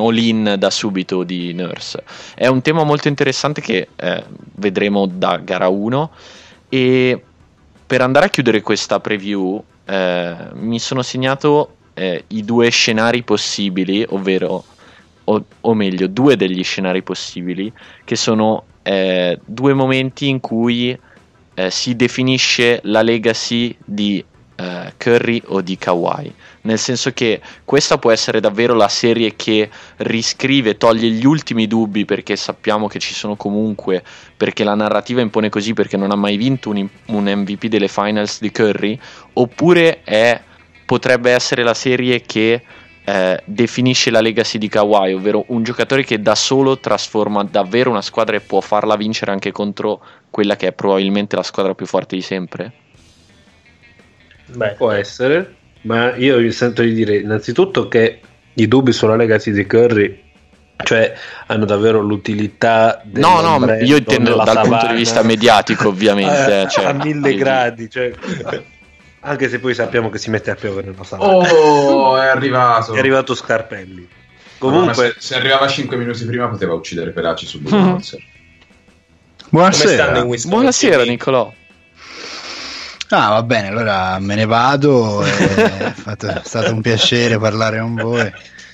all-in da subito di Nurse. È un tema molto interessante che eh, vedremo da gara uno, e per andare a chiudere questa preview eh, mi sono segnato eh, i due scenari possibili, ovvero o, o meglio due degli scenari possibili, che sono eh, due momenti in cui eh, si definisce la legacy di eh, Curry o di Kawhi, nel senso che questa può essere davvero la serie che riscrive, toglie gli ultimi dubbi, perché sappiamo che ci sono comunque, perché la narrativa impone così, perché non ha mai vinto un, un M V P delle finals di Curry, oppure è, potrebbe essere la serie che eh, definisce la legacy di Kawhi, ovvero un giocatore che da solo trasforma davvero una squadra e può farla vincere anche contro quella che è probabilmente la squadra più forte di sempre. Beh, può essere, ma io vi sento di dire innanzitutto che i dubbi sulla legacy di Curry, cioè, hanno davvero l'utilità del no no io intendo dal savana, punto di vista mediatico, ovviamente a, cioè, a mille gradi, cioè, anche se poi sappiamo che si mette a piovere nella savana. Oh, è arrivato è arrivato Scarpelli. Comunque, no, se, se arrivava cinque minuti prima poteva uccidere Peraci su Buonasera. Buonasera, buonasera Nicolò. Ah, va bene, allora me ne vado. È, fatto, è stato un piacere parlare con voi.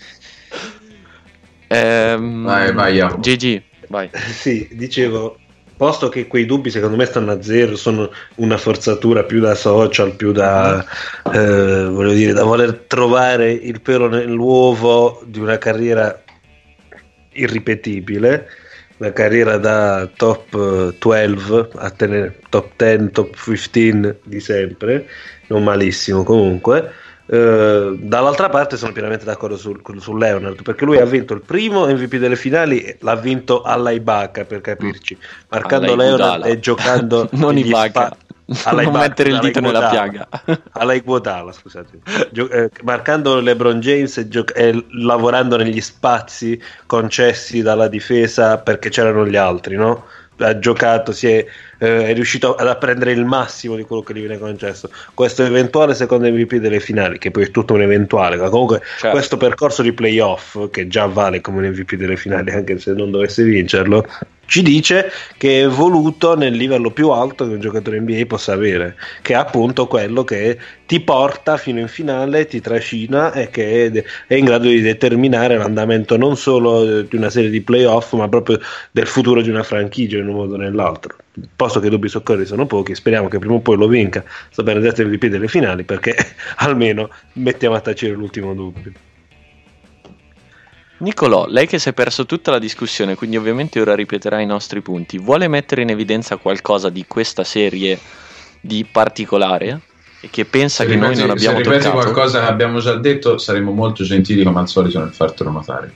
Ehm, vai, vai, G G, vai. Sì, dicevo, posto che quei dubbi secondo me stanno a zero, sono una forzatura più da social, più da eh, voglio dire, da voler trovare il pelo nell'uovo di una carriera irripetibile, una carriera da top dodici a tenere top dieci, top quindici di sempre, non malissimo comunque. Uh, dall'altra parte sono pienamente d'accordo su, su Leonard, perché lui ha vinto il primo M V P delle finali, l'ha vinto alla Ibaka, per capirci, marcando Leonard e giocando non Ibaka, spa- non Ibaka, mettere il dito nella piaga, alla Iguodala, scusate, Gio- eh, marcando LeBron James e, gio- e lavorando negli spazi concessi dalla difesa perché c'erano gli altri, no? Ha giocato, si è, eh, è riuscito ad apprendere il massimo di quello che gli viene concesso. Questo eventuale secondo M V P delle finali, che poi è tutto un eventuale, ma comunque certo, questo percorso di playoff, che già vale come un M V P delle finali anche se non dovesse vincerlo, ci dice che è voluto nel livello più alto che un giocatore N B A possa avere, che è appunto quello che ti porta fino in finale, ti trascina e che è in grado di determinare l'andamento non solo di una serie di playoff, ma proprio del futuro di una franchigia in un modo o nell'altro. Posto che i dubbi su Curry sono pochi, speriamo che prima o poi lo vinca sto benedetto M V P delle finali, perché almeno mettiamo a tacere l'ultimo dubbio. Nicolò, lei che si è perso tutta la discussione, quindi ovviamente ora ripeterà i nostri punti, vuole mettere in evidenza qualcosa di questa serie di particolare e che pensa se che ripeti, noi non abbiamo se ripeti toccato? Qualcosa che abbiamo già detto, saremo molto gentili come al solito nel fartelo notare.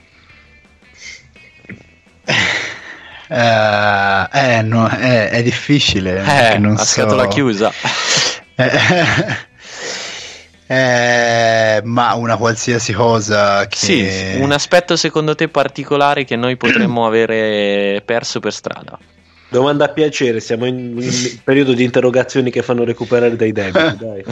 Uh, eh, no, è, è difficile, eh, non a so. scatola chiusa. Eh, ma una qualsiasi cosa che... Sì, un aspetto secondo te particolare che noi potremmo avere perso per strada. Domanda a piacere, siamo in un periodo di interrogazioni che fanno recuperare dai debiti, dai.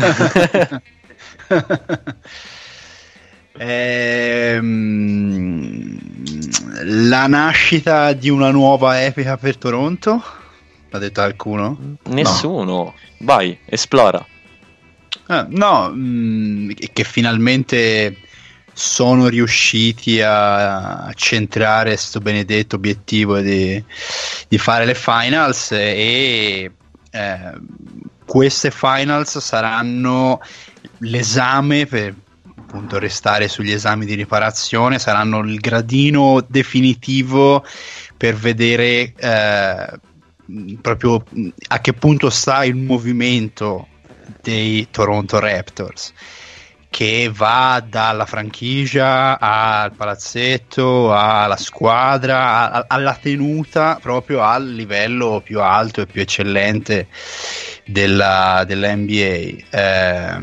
ehm, la nascita di una nuova epica per Toronto? L'ha detto qualcuno? Nessuno. No. Vai, esplora. Ah, no, mh, che finalmente sono riusciti a centrare questo benedetto obiettivo di, di fare le finals, e eh, queste finals saranno l'esame, per appunto restare sugli esami di riparazione, saranno il gradino definitivo per vedere eh, proprio a che punto sta il movimento dei Toronto Raptors, che va dalla franchigia al palazzetto, alla squadra, a, alla tenuta proprio al livello più alto e più eccellente della, della N B A. Eh,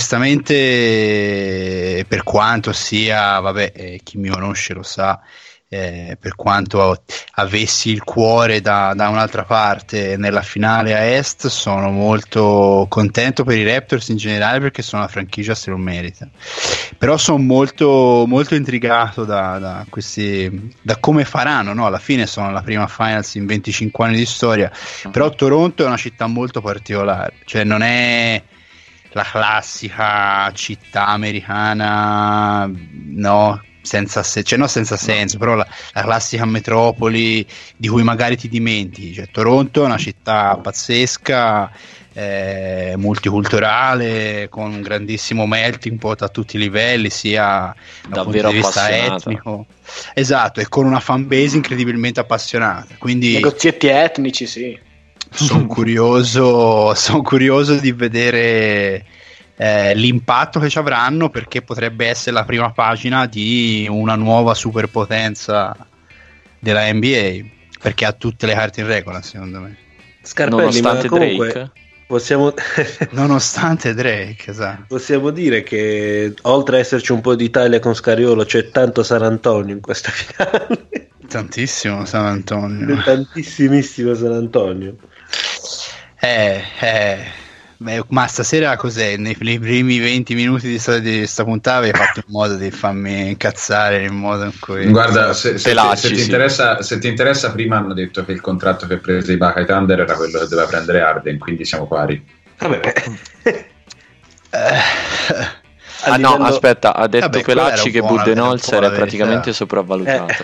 onestamente, per quanto sia, vabbè, eh, chi mi conosce lo sa, eh, per quanto avessi il cuore da, da un'altra parte nella finale a est, sono molto contento per i Raptors in generale, perché sono una franchigia se lo merita. Però sono molto, molto intrigato da, da questi, da come faranno, no? Alla fine sono la prima finals in venticinque anni di storia, però Toronto è una città molto particolare, cioè non è la classica città americana, no, senza se- cioè no senza senso, però la, la classica metropoli di cui magari ti dimentichi. Cioè, Toronto è una città pazzesca, eh, multiculturale, con un grandissimo melting pot a tutti i livelli, sia dal punto di vista etnico, esatto, e con una fanbase incredibilmente appassionata, quindi negozietti etnici, sì. Sono curioso, sono curioso di vedere eh, l'impatto che ci avranno, perché potrebbe essere la prima pagina di una nuova superpotenza della N B A, perché ha tutte le carte in regola, secondo me. Scarpelli, nonostante ma comunque Drake, possiamo nonostante Drake, esatto. possiamo dire che oltre a esserci un po' di Italia con Scariolo, c'è tanto San Antonio in questa finale. Tantissimo San Antonio, tantissimissimo San Antonio. Eh, eh, beh, ma stasera cos'è? Nei, nei primi venti minuti di sta, di sta puntata avevi fatto in modo di farmi incazzare nel modo in cui... Guarda, se, se, Pelacci, se, ti sì. interessa, se ti interessa, prima hanno detto che il contratto che prese i Buckeye Thunder era quello che doveva prendere Harden, quindi siamo pari. Vabbè. ah no, aspetta, ha detto Vabbè, Pelacci che buona, Budenholzer era è un po' la praticamente verità. sopravvalutato.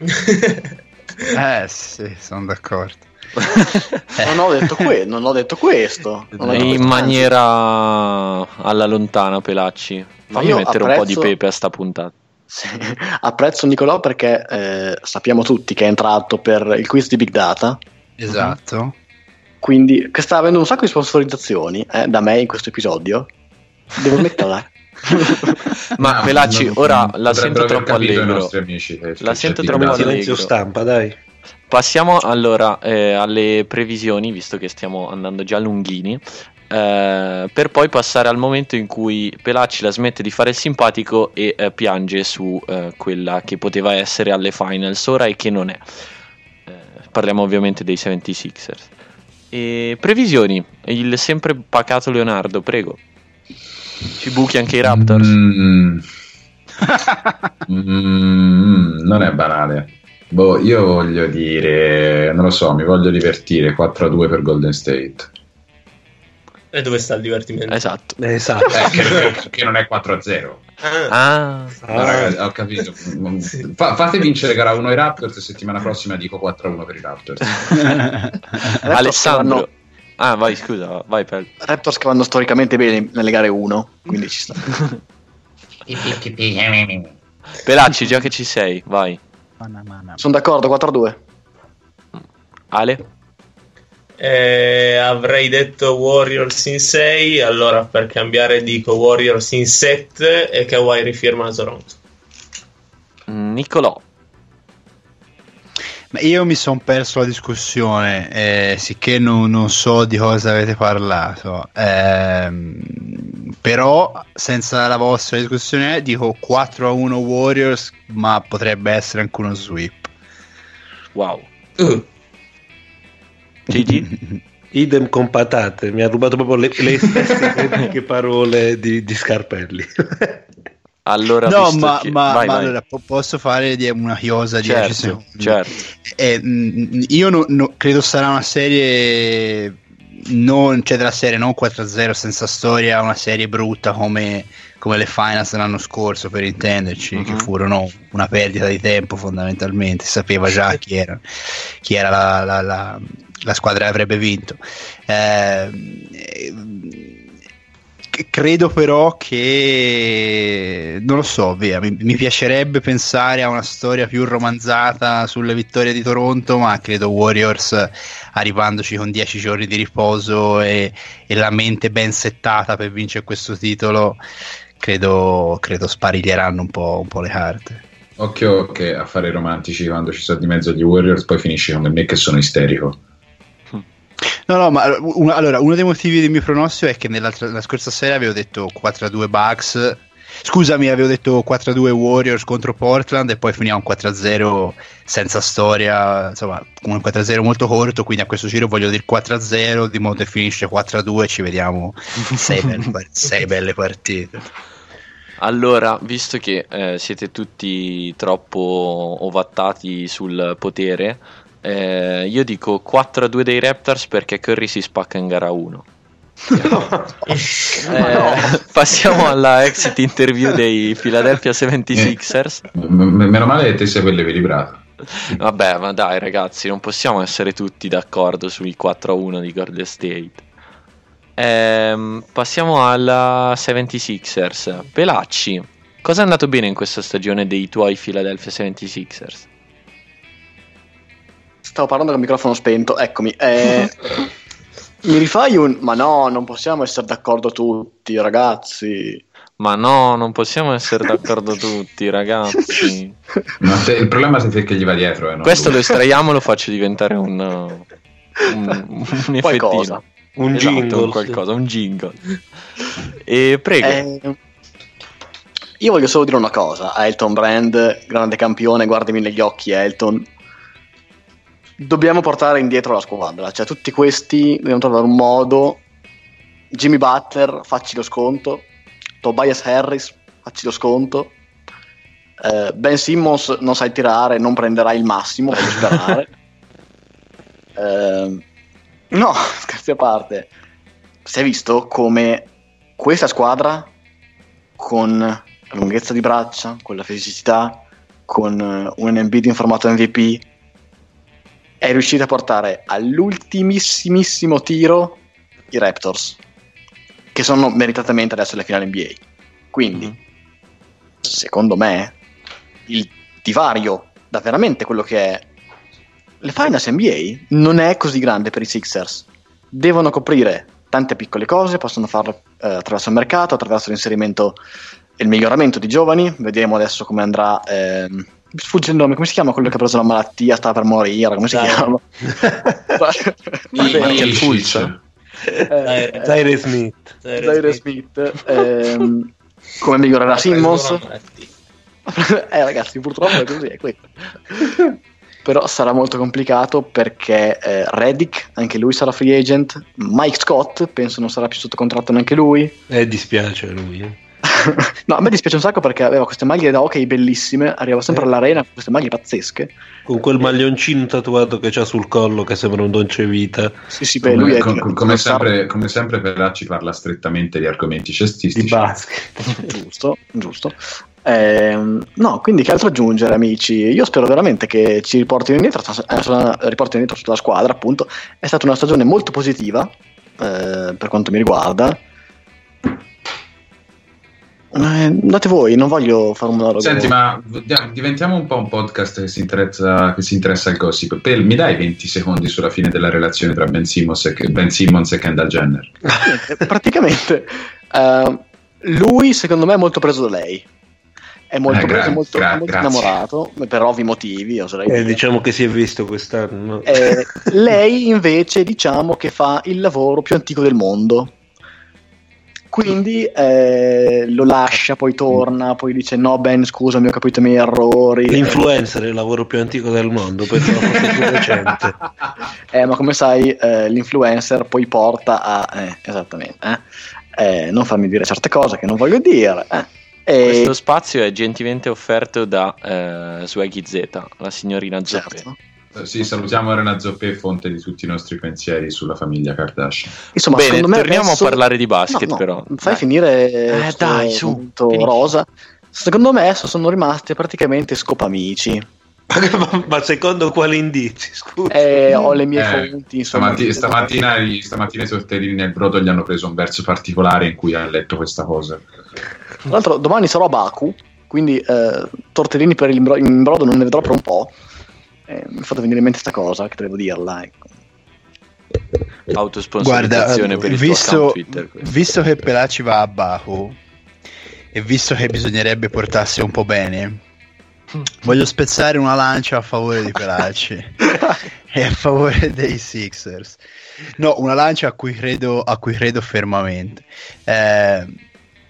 Eh sì, sono d'accordo. Non ho detto, que- non ho detto questo. Non ho detto In questo. maniera alla lontana, Pelacci. Ma Fammi io mettere un po' di apprezzo- pepe a sta puntata. Sì. Apprezzo Nicolò perché eh, sappiamo tutti che è entrato per il quiz di Big Data, Esatto. quindi che sta avendo un sacco di sponsorizzazioni eh, da me in questo episodio. Devo metterla. Ma No, Pelacci, non- ora non la sento potrebbero aver troppo capito i allegro. nostri amici che- La che sento c'è troppo Big Data. allegro. Silenzio stampa, dai. Passiamo allora eh, alle previsioni, visto che stiamo andando già lunghini, eh, per poi passare al momento in cui Pelacci la smette di fare il simpatico e eh, piange su eh, quella che poteva essere alle finals ora e che non è. Eh, parliamo ovviamente dei settantasei ers. E previsioni, il sempre pacato Leonardo, prego. Ci buchi anche i Raptors? Mm. Mm, non è banale. Boh, io voglio dire, non lo so, mi voglio divertire. quattro a due per Golden State. E dove sta il divertimento? Esatto. Esatto. Eh, che, che non è quattro a zero. Ah, Ah, No, ragazzi, ho capito. Fa- fate vincere gara uno i Raptors e settimana prossima dico quattro a uno per i Raptors. Alessandro. vanno- Ah, vai, scusa, vai Pel. Raptors che vanno storicamente bene nelle gare uno, quindi ci sta. Pelacci, già che ci sei, vai. Sono d'accordo, quattro a due. Ale? eh, avrei detto Warriors in sei, allora per cambiare dico Warriors in sette e Kawhi rifirma a Toronto. Nicolò. Ma io mi sono perso la discussione, eh, sicché non, non so di cosa avete parlato, ehm, però senza la vostra discussione dico quattro a uno Warriors, ma potrebbe essere anche uno sweep. Wow. Uh, Gigi? Idem con patate, mi ha rubato proprio le, le stesse identiche parole di, di Scarpelli. Allora, No, visto ma, che- ma- vai, ma vai. allora po- posso fare di- una chiosa di dieci Certo, secondi? certo. Eh, mh, io no- no- credo sarà una serie non, cioè della serie non quattro a zero senza storia, una serie brutta come, come le finals dell'anno scorso, per intenderci, Mhm. che furono una perdita di tempo fondamentalmente. Si sapeva già chi era, chi era la, la- la- la squadra che avrebbe vinto. Eh, eh, credo però che non lo so, via, mi, mi piacerebbe pensare a una storia più romanzata sulle vittorie di Toronto, ma credo Warriors, arrivandoci con dieci giorni di riposo e, e la mente ben settata per vincere questo titolo, credo, credo spariglieranno un po', un po' le carte. Occhio che a fare i romantici quando ci sono di mezzo gli Warriors, poi finisci come me che sono isterico. No, no, ma un- allora uno dei motivi del mio pronostico è che nella, la scorsa sera avevo detto quattro a due Bucks Scusami, avevo detto quattro a due Warriors contro Portland e poi finiamo un quattro a zero senza storia, insomma, un quattro a zero molto corto, quindi a questo giro voglio dire quattro a zero, di modo che finisce quattro a due, ci vediamo sei belle, sei belle partite. Allora, visto che eh, siete tutti troppo ovattati sul potere, eh, io dico quattro a due dei Raptors perché Curry si spacca in gara uno. eh, passiamo alla exit interview dei Philadelphia seventy-sixers. M- meno male che te sei quello equilibrato. Vabbè, ma dai ragazzi, non possiamo essere tutti d'accordo sul quattro a uno di Golden State. Ehm, passiamo alla seventy-sixers. Pelacci, cosa è andato bene in questa stagione dei tuoi Philadelphia seventy-sixers? Stavo parlando con il microfono spento, eccomi. Eh, mi rifai un... Ma no, non possiamo essere d'accordo tutti, ragazzi. Ma no, non possiamo essere d'accordo tutti, ragazzi. Ma te, il problema è che gli va dietro. Eh, no? Questo lo estraiamo e lo faccio diventare un, un, un effettino. Un esatto, jingle, un qualcosa, un jingle. E prego. Eh, io voglio solo dire una cosa. Elton Brand, grande campione, guardami negli occhi, Elton. Dobbiamo portare indietro la squadra. Cioè, tutti questi dobbiamo trovare un modo. Jimmy Butler, facci lo sconto. Tobias Harris, facci lo sconto. Eh, Ben Simmons non sai tirare, non prenderai il massimo, voglio sperare. eh, No, scherzi a parte. Si è visto come questa squadra, con la lunghezza di braccia, con la fisicità, con un Embiid in formato M V P, è riuscita a portare all'ultimissimissimo tiro i Raptors, che sono meritatamente adesso alle finali N B A. Quindi, mm. secondo me, il divario da veramente quello che è le finals N B A non è così grande per i Sixers. Devono coprire tante piccole cose, possono farlo eh, attraverso il mercato, attraverso l'inserimento e il miglioramento di giovani. Vedremo adesso come andrà. Eh, sfugge il nome, come si chiama quello che ha preso la malattia, sta per morire, come si Dai. chiama? Il pulso. eh, Zaire Smith. Zaire Smith. Ehm, come migliorerà Simmons? eh ragazzi, purtroppo è così, è questo. Però sarà molto complicato perché eh, Redick, anche lui sarà free agent. Mike Scott penso non sarà più sotto contratto neanche lui. Eh, dispiace lui eh. No, a me dispiace un sacco perché aveva queste maglie da hockey bellissime, arrivava sempre eh. all'arena con queste maglie pazzesche, con quel maglioncino tatuato che c'ha sul collo che sembra un dolce vita. Sì, sì, beh, come, lui è com, com, come, sempre, come sempre Pelacci parla strettamente di argomenti cestistici, di basket. giusto, giusto. Eh, no, quindi che altro aggiungere, amici? Io spero veramente che ci riportino indietro, eh, riportino indietro sulla squadra, appunto. È stata una stagione molto positiva eh, per quanto mi riguarda. Eh, date voi, non voglio fare un monologo. Senti, ma diventiamo un po' un podcast che si interessa, che si interessa al gossip. Per, mi dai venti secondi sulla fine della relazione tra Ben Simmons e, Ben Simmons e Kendall Jenner? Praticamente uh, lui secondo me è molto preso da lei, è molto eh, preso, gra- molto, gra- molto innamorato per ovvi motivi, oserei eh, dire. diciamo che si è visto quest'anno, no? eh, lei invece diciamo che fa il lavoro più antico del mondo, quindi eh, lo lascia, poi torna, poi dice no Ben scusami ho capito i miei errori. L'influencer è il lavoro più antico del mondo, pensavo fosse più recente. Eh, ma come sai eh, l'influencer poi porta a eh, esattamente eh, eh, non farmi dire certe cose che non voglio dire eh. E... Questo spazio è gentilmente offerto da eh, Swaggy Z, la signorina Zoppe. Certo. Eh, sì, salutiamo Elena Zoppe, fonte di tutti i nostri pensieri sulla famiglia Kardashian. Insomma, bene, secondo me torniamo adesso... a parlare di basket, no, no, però fai dai. finire eh, dai, su, rosa. Secondo me adesso sono rimasti praticamente scopamici. ma, ma secondo quali indizi? Scusa. Eh, ho le mie Eh, fonti. Insomma, Stamattina, stamattina, i- stamattina i sorterini nel brodo gli hanno preso un verso particolare in cui ha letto questa cosa. Tra l'altro, domani sarò a Baku, quindi eh, tortellini per il imbro- in brodo non ne vedrò per un po'. Eh, mi è fatto venire in mente questa cosa che devo dirla. Ecco. Autosponsorizzazione per il visto, tuo account Twitter. questo. visto che Pelacci va a Baku e visto che bisognerebbe portarsi un po' bene, voglio spezzare una lancia a favore di Pelacci e a favore dei Sixers. No, una lancia a cui credo, a cui credo fermamente. Eh,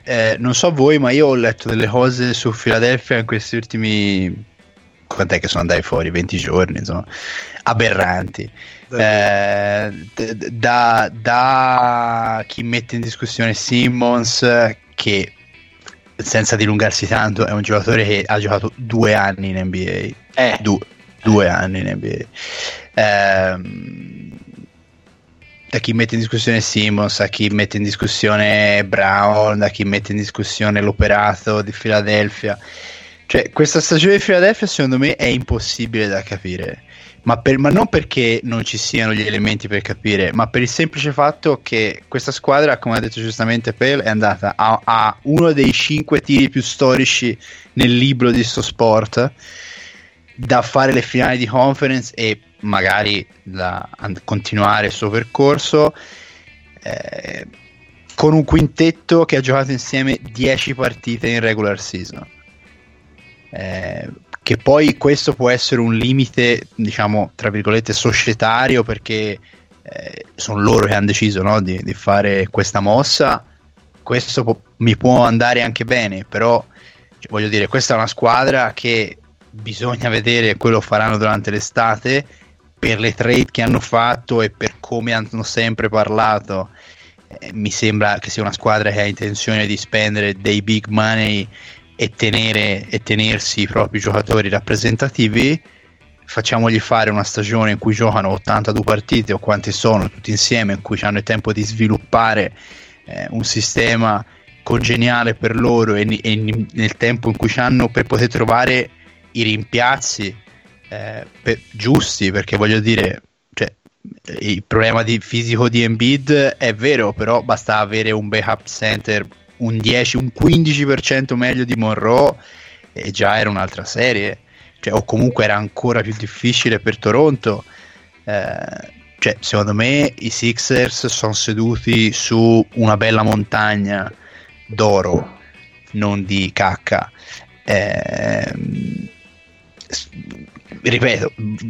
eh, non so voi, ma io ho letto delle cose su Philadelphia in questi ultimi, quant'è che sono andati fuori? venti giorni, insomma, aberranti. Eh, da, da chi mette in discussione Simmons, che senza dilungarsi tanto è un giocatore che ha giocato due anni in N B A, eh. du- due anni in N B A. Eh, da chi mette in discussione Simmons, a chi mette in discussione Brown, da chi mette in discussione l'operato di Philadelphia. Cioè, questa stagione di Philadelphia secondo me è impossibile da capire, ma, per, ma non perché non ci siano gli elementi per capire, ma per il semplice fatto che questa squadra, come ha detto giustamente Pale, è andata a, a uno dei cinque tiri più storici nel libro di sto sport, da fare le finali di conference e magari da continuare il suo percorso, eh, con un quintetto che ha giocato insieme dieci partite in regular season. Eh, che poi questo può essere un limite, diciamo, tra virgolette societario, perché eh, sono loro che hanno deciso, no, di, di fare questa mossa. Questo po- mi può andare anche bene, però cioè, voglio dire, questa è una squadra che bisogna vedere quello faranno durante l'estate, per le trade che hanno fatto e per come hanno sempre parlato. Eh, mi sembra che sia una squadra che ha intenzione di spendere dei big money e tenere e tenersi i propri giocatori rappresentativi. Facciamogli fare una stagione in cui giocano ottantadue partite o quanti sono tutti insieme, in cui hanno il tempo di sviluppare eh, un sistema congeniale per loro, e, e nel tempo in cui hanno per poter trovare i rimpiazzi eh, per, giusti, perché voglio dire, cioè, il problema di fisico di Embiid è vero, però basta avere un backup center un dieci, un quindici per cento meglio di Monroe e già era un'altra serie, cioè, o comunque era ancora più difficile per Toronto. Eh, cioè, secondo me i Sixers sono seduti su una bella montagna d'oro, non di cacca. Eh, ripeto,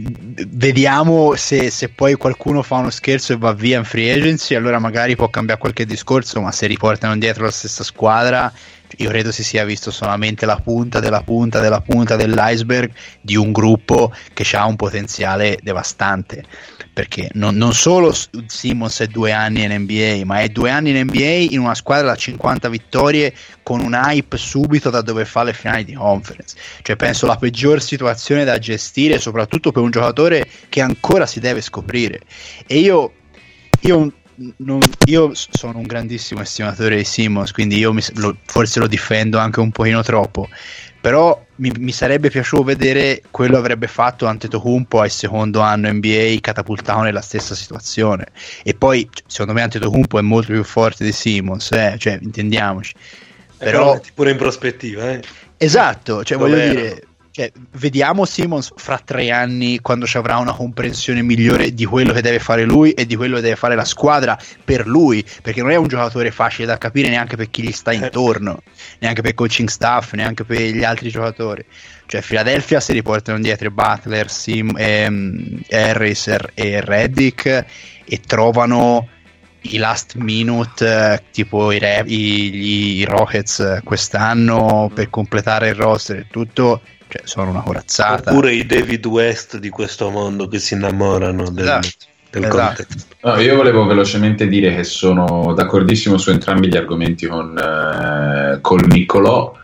vediamo se, se poi qualcuno fa uno scherzo e va via in free agency, allora magari può cambiare qualche discorso, ma se riportano dietro la stessa squadra, io credo si sia visto solamente la punta della punta della punta dell'iceberg di un gruppo che ha un potenziale devastante, perché non, non solo Simmons è due anni in N B A, ma è due anni in N B A in una squadra da cinquanta vittorie con un hype subito da dove fa le finali di conference. Cioè, penso la peggior situazione da gestire, soprattutto per un giocatore che ancora si deve scoprire. E io io Non, io sono un grandissimo estimatore di Simmons, quindi io mi, lo, forse lo difendo anche un pochino troppo, però mi, mi sarebbe piaciuto vedere quello avrebbe fatto Antetokounmpo al secondo anno N B A, catapultato nella stessa situazione. E poi secondo me Antetokounmpo è molto più forte di Simmons, eh? Cioè, intendiamoci, però pure in prospettiva, eh? Esatto, cioè, Dov'era? voglio dire, cioè, vediamo Simmons fra tre anni, quando ci avrà una comprensione migliore di quello che deve fare lui e di quello che deve fare la squadra per lui, perché non è un giocatore facile da capire neanche per chi gli sta intorno, neanche per coaching staff, neanche per gli altri giocatori. Cioè, Philadelphia si riportano dietro Butler, Sim, ehm, Harris e Redick e trovano i last minute eh, tipo i, Re- i, i Rockets eh, quest'anno per completare il roster e tutto. Cioè, sono una corazzata. Oppure i David West di questo mondo che si innamorano del, Esatto. del Esatto. contesto. No, io volevo velocemente dire che sono d'accordissimo su entrambi gli argomenti con eh, col Niccolò.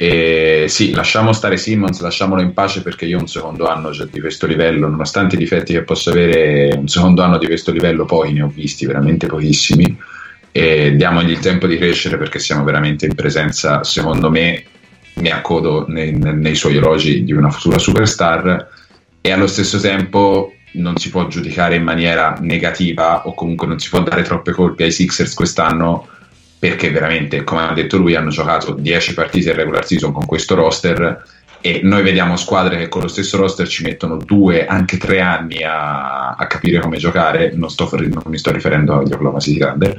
E sì, lasciamo stare Simmons, lasciamolo in pace, perché io un secondo anno cioè, di questo livello, nonostante i difetti che posso avere, un secondo anno di questo livello poi ne ho visti veramente pochissimi, e diamogli il tempo di crescere, perché siamo veramente in presenza, secondo me, mi accodo nei, nei suoi elogi di una futura superstar. E allo stesso tempo non si può giudicare in maniera negativa, o comunque non si può dare troppe colpe ai Sixers quest'anno, perché veramente, come ha detto lui, hanno giocato dieci partite in regular season con questo roster, e noi vediamo squadre che con lo stesso roster ci mettono due, anche tre anni a, a capire come giocare. Non, sto, non mi sto riferendo agli Oklahoma City Thunder.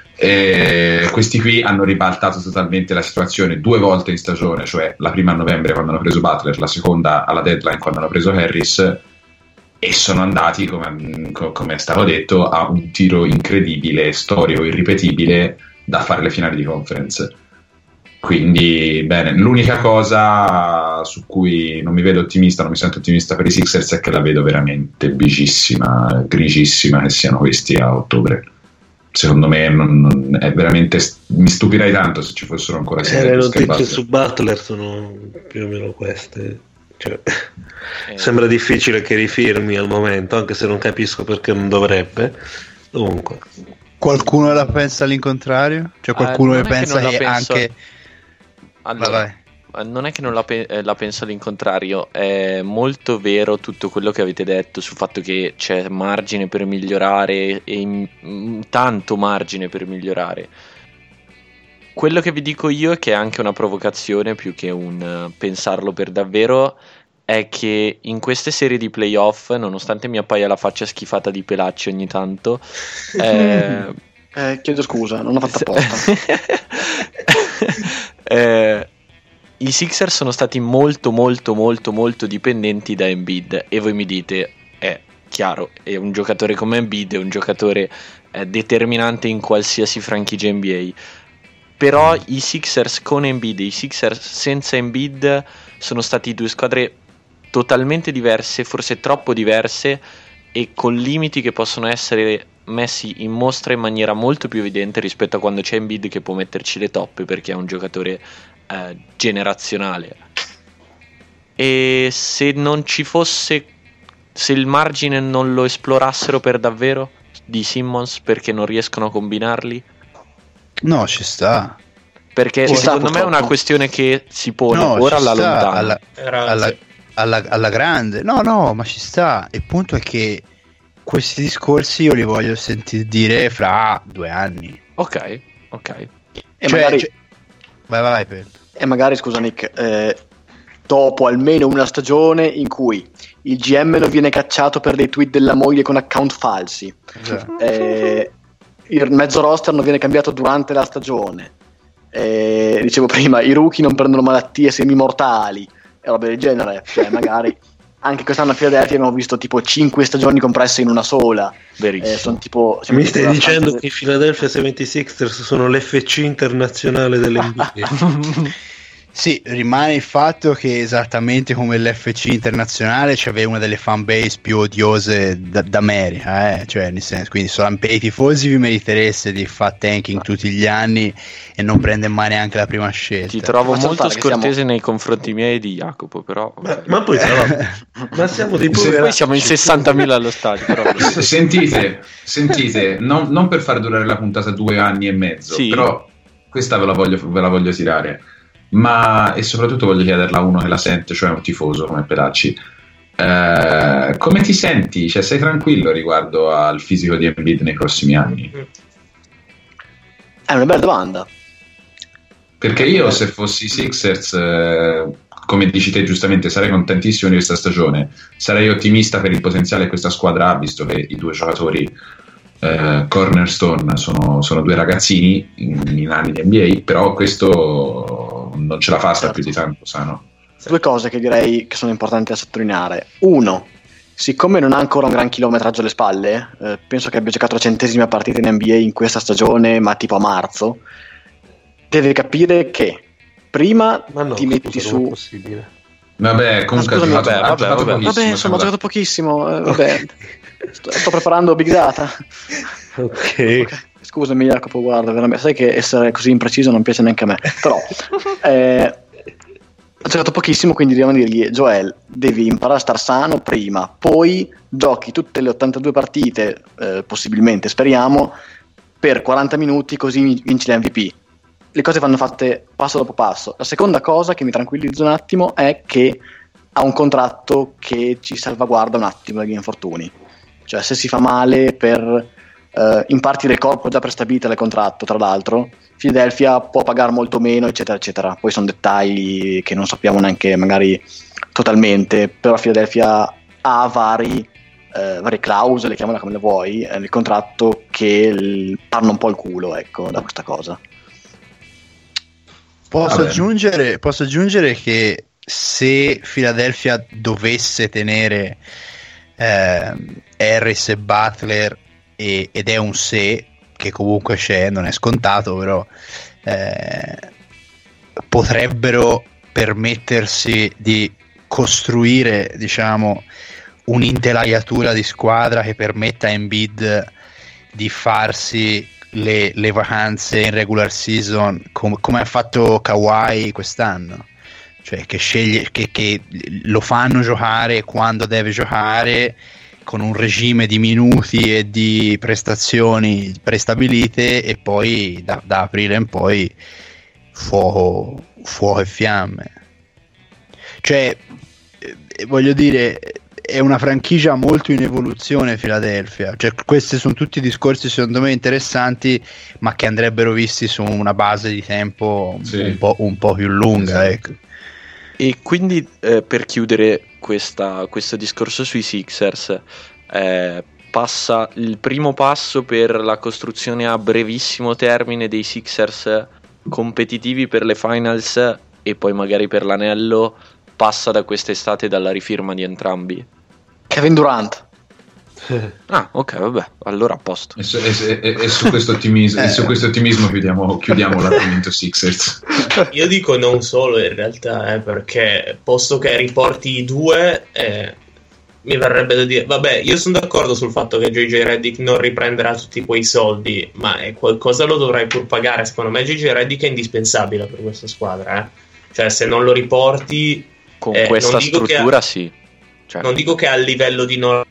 E questi qui hanno ribaltato totalmente la situazione due volte in stagione, cioè la prima a novembre quando hanno preso Butler, la seconda alla deadline quando hanno preso Harris, e sono andati, come, come è stato detto, a un tiro incredibile, storico, irripetibile, da fare le finali di conference. Quindi, bene, l'unica cosa su cui non mi vedo ottimista, non mi sento ottimista per i Sixers è che la vedo veramente bigissima, grigissima che siano questi a ottobre. Secondo me non, non è veramente, mi stupirei tanto se ci fossero ancora sei. Eh, le notizie su Butler sono più o meno queste. Cioè, eh. Sembra difficile che rifirmi al momento, anche se non capisco perché non dovrebbe. Comunque, qualcuno la pensa all'incontrario? Cioè qualcuno eh, che pensa che, che penso... anche allora, non è che non la, pe- la penso all'incontrario, è molto vero tutto quello che avete detto sul fatto che c'è margine per migliorare e in, in, tanto margine per migliorare. Quello che vi dico io, che è anche una provocazione più che un uh, pensarlo per davvero, è che in queste serie di playoff, nonostante mi appaia la faccia schifata di Pelacci ogni tanto, eh, eh, chiedo scusa, non l'ho fatta apposta. eh, i Sixers sono stati molto molto molto molto dipendenti da Embiid, e voi mi dite, è chiaro, è un giocatore come Embiid, è un giocatore eh, determinante in qualsiasi franchigia N B A. Però i Sixers con Embiid e i Sixers senza Embiid sono stati due squadre totalmente diverse, forse troppo diverse, e con limiti che possono essere messi in mostra in maniera molto più evidente rispetto a quando c'è Embiid, che può metterci le toppe perché è un giocatore eh, generazionale. E se non ci fosse, se il margine non lo esplorassero per davvero di Simmons, perché non riescono a combinarli? No, ci sta. Perché ci secondo sta, me è una questione che si pone no, ora alla lontana, alla, alla, alla, alla grande. No, no, ma ci sta. Il punto è che questi discorsi io li voglio sentire dire fra due anni. Ok, ok. E cioè, magari, cioè... vai, vai, per... e magari, scusa Nick, eh, dopo almeno una stagione in cui il G M non viene cacciato per dei tweet della moglie con account falsi, esatto. eh, il mezzo roster non viene cambiato durante la stagione, eh, dicevo prima, i rookie non prendono malattie semimortali e roba del genere, cioè magari anche quest'anno a Philadelphia abbiamo visto tipo cinque stagioni compresse in una sola. Verissimo. Eh, sono tipo, mi stai dicendo che i Philadelphia settantasei ers sono l'F C internazionale dell'N B A? Sì, rimane il fatto che esattamente come l'F C internazionale c'aveva una delle fan base più odiose d- d'America, eh? Cioè nel senso, quindi solo per i tifosi vi meritereste di fare tanking tutti gli anni e non prende mai neanche la prima scelta. Ti trovo Faccio molto scortese siamo... nei confronti miei di Jacopo, però ma, ma poi tra ma siamo di poi siamo in sessantamila allo stadio, però. sentite sentite non, non per far durare la puntata due anni e mezzo, sì. Però questa ve la voglio, ve la voglio tirare. Ma e soprattutto voglio chiederla a uno che la sente, cioè un tifoso come Pelacci, eh, come ti senti? Cioè, sei tranquillo riguardo al fisico di Embiid nei prossimi anni? È una bella domanda, perché io se fossi Sixers, eh, come dici te giustamente, sarei contentissimo di questa stagione, sarei ottimista per il potenziale che questa squadra ha, visto che i due giocatori Uh, cornerstone sono, sono due ragazzini in, in anni di N B A, però questo non ce la fa sta più di tanto sano. Due cose che direi che sono importanti da sottolineare. Uno, siccome non ha ancora un gran chilometraggio alle spalle, eh, penso che abbia giocato la centesima partita in N B A in questa stagione, ma tipo a marzo, deve capire che prima no, ti metti su possibile. Vabbè, comunque scusami, ha giocato, vabbè, ha giocato vabbè, pochissimo, vabbè, insomma, ho giocato pochissimo, eh, vabbè. sto, sto preparando Big Data. Ok, okay. Scusami Jacopo, guarda, veramente, sai che essere così impreciso non piace neanche a me, però eh, ha giocato pochissimo, quindi dobbiamo dirgli: Joel, devi imparare a star sano prima, poi giochi tutte le ottantadue partite, eh, possibilmente, speriamo, per quaranta minuti, così vinci l'M V P. Le cose vanno fatte passo dopo passo. La seconda cosa che mi tranquillizza un attimo è che ha un contratto che ci salvaguarda un attimo dagli infortuni, cioè se si fa male per uh, in parte del corpo già prestabilita del contratto, tra l'altro Philadelphia può pagare molto meno, eccetera eccetera. Poi sono dettagli che non sappiamo neanche magari totalmente, però Philadelphia ha vari uh, varie clausole, chiamala come le vuoi, eh, nel contratto che l- parano un po' il culo, ecco, da questa cosa. Posso aggiungere, posso aggiungere che se Philadelphia dovesse tenere eh, Harris e Butler, e, ed è un se, che comunque c'è, non è scontato, però eh, potrebbero permettersi di costruire, diciamo, un'intelaiatura di squadra che permetta a Embiid di farsi le, le vacanze in regular season com- come ha fatto Kawhi quest'anno, cioè che sceglie che, che lo fanno giocare quando deve giocare con un regime di minuti e di prestazioni prestabilite, e poi da, da aprile in poi fuoco, fuoco e fiamme. Cioè, eh, voglio dire, è una franchigia molto in evoluzione Philadelphia, cioè, questi sono tutti discorsi secondo me interessanti, ma che andrebbero visti su una base di tempo sì. un, po', un po' più lunga, sì. Ecco. E quindi eh, per chiudere questa, questo discorso sui Sixers, eh, passa il primo passo per la costruzione a brevissimo termine dei Sixers competitivi per le finals e poi magari per l'anello, passa da quest'estate dalla rifirma di entrambi. Kevin Durant. Ah, ok, vabbè, allora a posto. E su, e, e, e su questo ottimismo, e su questo ottimismo chiudiamo, chiudiamo l'argomento Sixers. Io dico non solo in realtà, eh, perché posto che riporti i due, eh, mi verrebbe da dire, vabbè, io sono d'accordo sul fatto che J J Redick non riprenderà tutti quei soldi, ma è qualcosa lo dovrai pur pagare. Secondo me J J Redick è indispensabile per questa squadra, eh. Cioè se non lo riporti con eh, questa struttura a, sì, cioè. Non dico che a livello di non,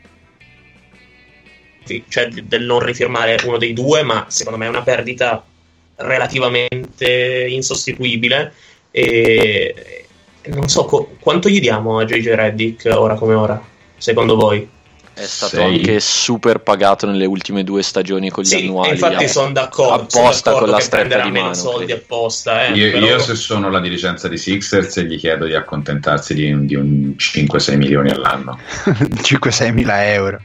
cioè del non rifirmare uno dei due, ma secondo me è una perdita relativamente insostituibile, e non so co- quanto gli diamo a J J Redick ora come ora, secondo voi? È stato Sei. anche super pagato nelle ultime due stagioni con gli sì, annuali. Infatti a, sono d'accordo, apposta sono d'accordo con la che stretta prenderà di meno mano, soldi credo. apposta, eh, io, però... io se sono la dirigenza di Sixers gli chiedo di accontentarsi di, di un cinque sei milioni all'anno. cinque sei mila euro.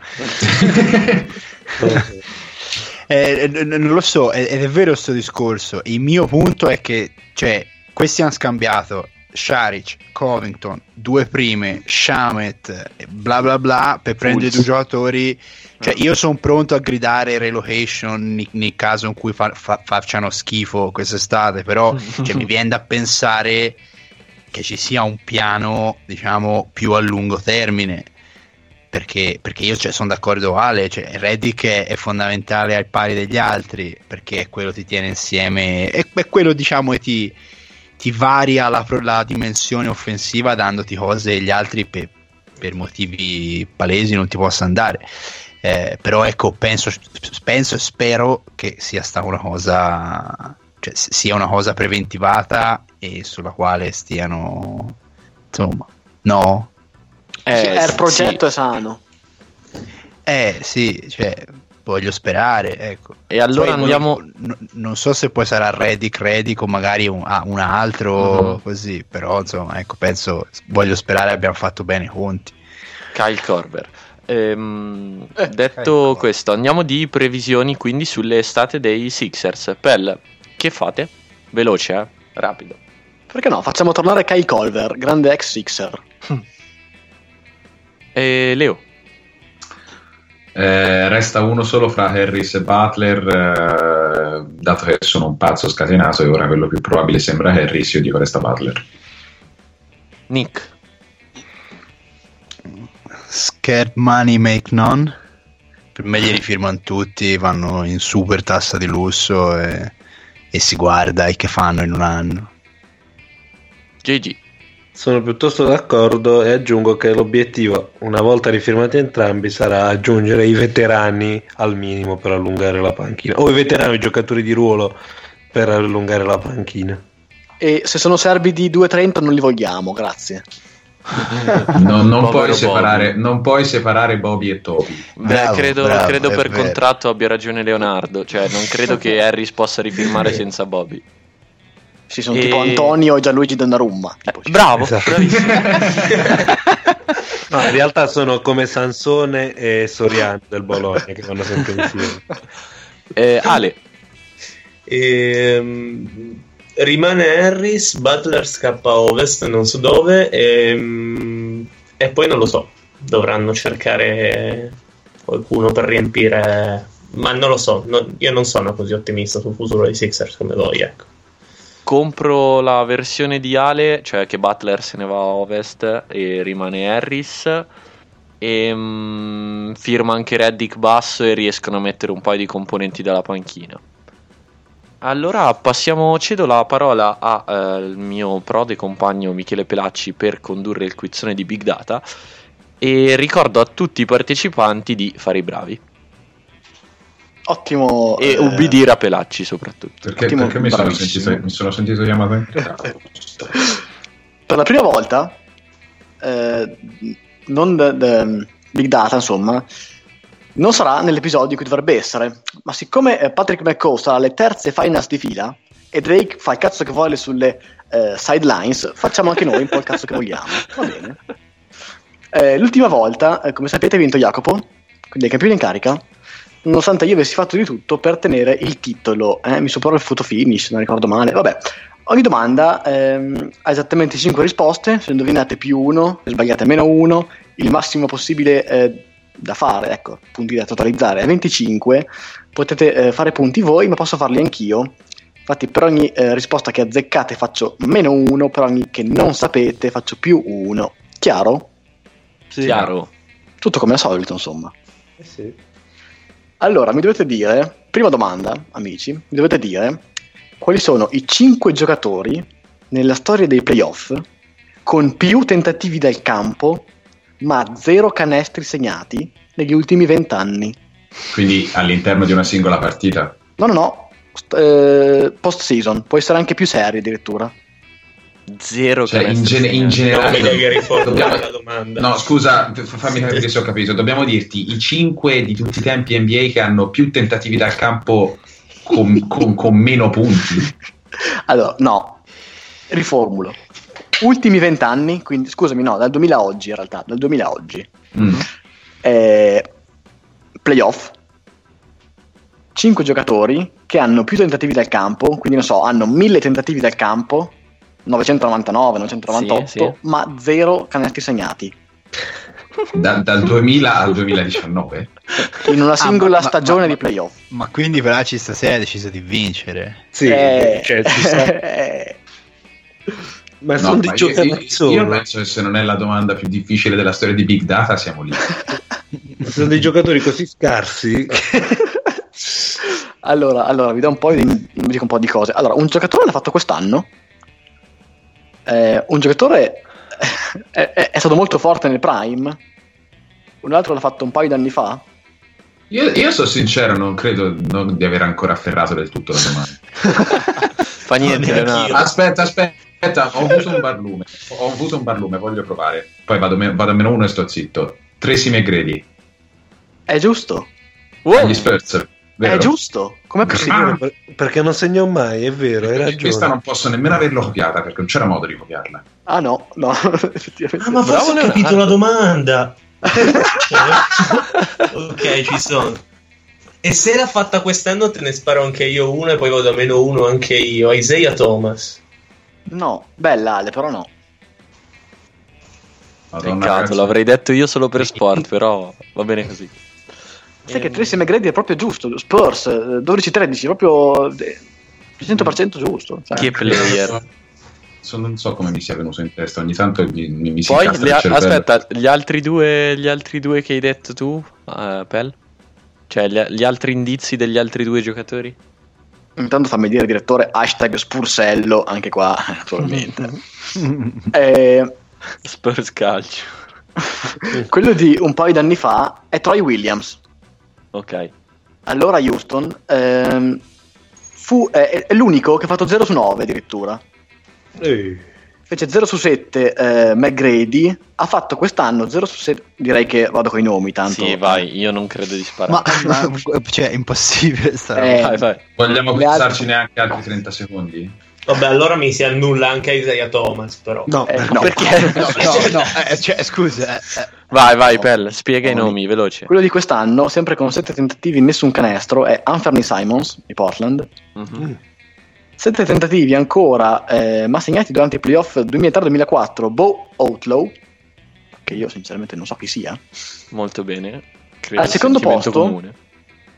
eh, non lo so, ed è vero questo discorso. Il mio punto è che, cioè, questi hanno scambiato Saric, Covington, due prime, Shamet, bla bla bla, per prendere due giocatori. Cioè, io sono pronto a gridare relocation nel caso in cui fa, fa, facciano schifo quest'estate, però cioè, mi viene da pensare che ci sia un piano, diciamo, più a lungo termine, perché, perché io cioè, sono d'accordo Ale, cioè, Redick è, è fondamentale al pari degli altri, perché è quello che ti tiene insieme, è, è quello, diciamo, che ti ti varia la, la dimensione offensiva, dandoti cose che gli altri per, per motivi palesi non ti possano dare, eh, però ecco, penso penso e spero che sia stata una cosa, cioè sia una cosa preventivata e sulla quale stiano, insomma, no? Eh, sì, il progetto sì. è sano. Eh sì, cioè voglio sperare, ecco. E allora poi andiamo n- non so se poi sarà Redick Redick o magari un, ah, un altro uh-huh. così, però insomma, ecco, penso, voglio sperare abbiamo fatto bene i conti. Kyle Korver. Ehm, eh, detto Kyle questo, andiamo di previsioni quindi sulle estate dei Sixers. Pell, che fate? Veloce, eh? Rapido. Perché no? Facciamo tornare Kyle Korver, grande ex Sixer. E Leo? Eh, resta uno solo fra Harris e Butler, eh, dato che sono un pazzo scatenato e ora quello più probabile sembra Harris, io dico resta Butler. Nick? Scared money make none. Per me li rifirmano tutti, vanno in super tassa di lusso e, e si guarda e che fanno in un anno. J G? Sono piuttosto d'accordo e aggiungo che l'obiettivo, una volta rifirmati entrambi, sarà aggiungere i veterani al minimo per allungare la panchina, o i veterani, i giocatori di ruolo per allungare la panchina. E se sono serbi di due trenta non li vogliamo, grazie. No, non, puoi separare, non puoi separare Bobby e Toby. Beh, bravo, credo, bravo, credo per vero. contratto abbia ragione Leonardo, cioè non credo che Harris possa rifirmare senza Bobby. Sì, sono E... tipo Antonio e Gianluigi Donnarumma. Eh, bravo, esatto. bravissimo. No, in realtà sono come Sansone e Soriano del Bologna che vanno sempre insieme. eh, Ale? Ehm, rimane Harris, Butler scappa a ovest, non so dove, e, e poi non lo so, dovranno cercare qualcuno per riempire, ma non lo so, no, io non sono così ottimista sul futuro dei Sixers come voi, ecco. compro la versione di Ale, cioè che Butler se ne va a Ovest e rimane Harris, e mh, firma anche Redick basso e riescono a mettere un paio di componenti dalla panchina. Allora passiamo, cedo la parola al eh, mio prode compagno Michele Pelacci per condurre il quizzone di Big Data, e ricordo a tutti i partecipanti di fare i bravi. Ottimo. E eh, ubbidire a Pelacci soprattutto. Perché, Ottimo, perché mi, sono bravissimo. sentito, mi sono sentito chiamato in Per la prima volta, eh, non de- de- Big Data, insomma, non sarà nell'episodio in cui dovrebbe essere, ma siccome eh, Patrick McCaw sarà alle terze finals di fila e Drake fa il cazzo che vuole sulle eh, sidelines, facciamo anche noi un po' il cazzo che vogliamo. Va bene. Eh, l'ultima volta, eh, come sapete, ha vinto Jacopo, quindi è campione in carica, nonostante io avessi fatto di tutto per tenere il titolo. Eh, mi superò il photo finish, non ricordo male. Vabbè, ogni domanda ehm, ha esattamente cinque risposte. Se indovinate più uno, se sbagliate meno uno, il massimo possibile eh, da fare, ecco, punti da totalizzare è venticinque. Potete eh, fare punti voi, ma posso farli anch'io. Infatti per ogni eh, risposta che azzeccate faccio meno uno, per ogni che non sapete faccio più uno. Chiaro? Sì. Chiaro. Tutto come al solito, insomma. Eh sì. Allora, mi dovete dire, prima domanda, amici, mi dovete dire quali sono i cinque giocatori nella storia dei playoff con più tentativi dal campo ma zero canestri segnati negli ultimi vent'anni. Quindi all'interno di una singola partita? No, no, no, st- eh, post season, può essere anche più serio addirittura. Zero Cioè, in, canestri gene- in segnati. Non mi devi generale riformulare la domanda. No, scusa, f- fammi capire se ho capito. Dobbiamo dirti i cinque di tutti i tempi N B A che hanno più tentativi dal campo con, con- con meno punti. Allora, no, riformulo. Ultimi vent'anni, quindi scusami, no, dal duemila a oggi in realtà, dal duemila a oggi. Mm. Eh, playoff, cinque giocatori che hanno più tentativi dal campo, quindi non so, hanno mille tentativi dal campo, novecentonovantanove, novecentonovantotto, Sì, sì. ma zero canestri segnati Da- dal duemila al duemiladiciannove? in una singola Ah, ma- ma- stagione ma- di playoff. Ma quindi Pelacci stasera ha deciso di vincere. Sì, Eh, cioè, ci sta- eh, ma No, sono ma dei io, giocatori io- solo. io penso che se non è la domanda più difficile della storia di Big Data siamo lì. Sono dei giocatori così scarsi. allora, allora, vi do un po' di, vi dico un po' di cose. Allora, un giocatore l'ha fatto quest'anno. Eh, un giocatore è, è- è stato molto forte nel prime. Un altro l'ha fatto un paio di anni fa. Io, io sono sincero, non credo non di aver ancora afferrato del tutto la domanda. Fa niente, Neanch'io. Leonardo. Aspetta, aspetta, ho avuto un barlume. Ho avuto un barlume, voglio provare. Poi vado, me- vado a meno uno e sto zitto. Tracy McGrady. È giusto? Wow. Agli Spurs. Vero? È giusto? Com'è possibile? Ah, Per- perché non segnò mai, è vero, hai ragione. Questa non posso nemmeno averlo copiata perché non c'era modo di copiarla. Ah no, no, effettivamente. Ah, ma forse ho Leonardo. capito la domanda. Ok, ci sono. E se l'ha fatta quest'anno te ne sparo anche io uno e poi vado a meno uno anche io. Isaiah Thomas. No, bella Ale, però no. Madonna, Peccato, cazzo. l'avrei detto io solo per sport, però va bene così. Sai che Tracy McGrady è proprio giusto. Spurs eh, dodici tredici, proprio eh, cento per cento giusto. Cioè, Che player. So- non so come mi sia venuto in testa, ogni tanto mi, mi, mi si Poi, incastra le il a- cervello. aspetta, gli altri due, gli altri due che hai detto tu, uh, Pel? Cioè, gli, gli altri indizi degli altri due giocatori? Intanto fammi dire, direttore, hashtag Spursello, anche qua, naturalmente. eh, Spurs Calcio. quello di un paio d'anni fa è Troy Williams. Ok. Allora Houston ehm, fu, è, è l'unico che ha fatto zero su nove addirittura. Eh, Fece zero su sette eh, McGrady, ha fatto quest'anno zero su sette, direi che vado con i nomi tanto. Sì, vai, io non credo di sparare. Ma, ma cioè, è impossibile sta roba. Eh, Vai, vai. Vogliamo Le altre- pensarci neanche altri trenta secondi? Vabbè, allora mi si annulla anche Isaiah Thomas, però. no, Eh, per- no. Perché? No, no, no, eh, cioè, scusa. eh, eh. Vai, vai, Pel, spiega i Nomi. nomi, veloce. Quello di quest'anno, sempre con sette tentativi nessun canestro, è Anthony Simons di Portland. Mhm. Sette tentativi ancora, eh, ma segnati durante i playoff duemilatré duemilaquattro, Bo Outlaw, che io sinceramente non so chi sia. Molto bene. Credo Al sia secondo sentimento posto? comune.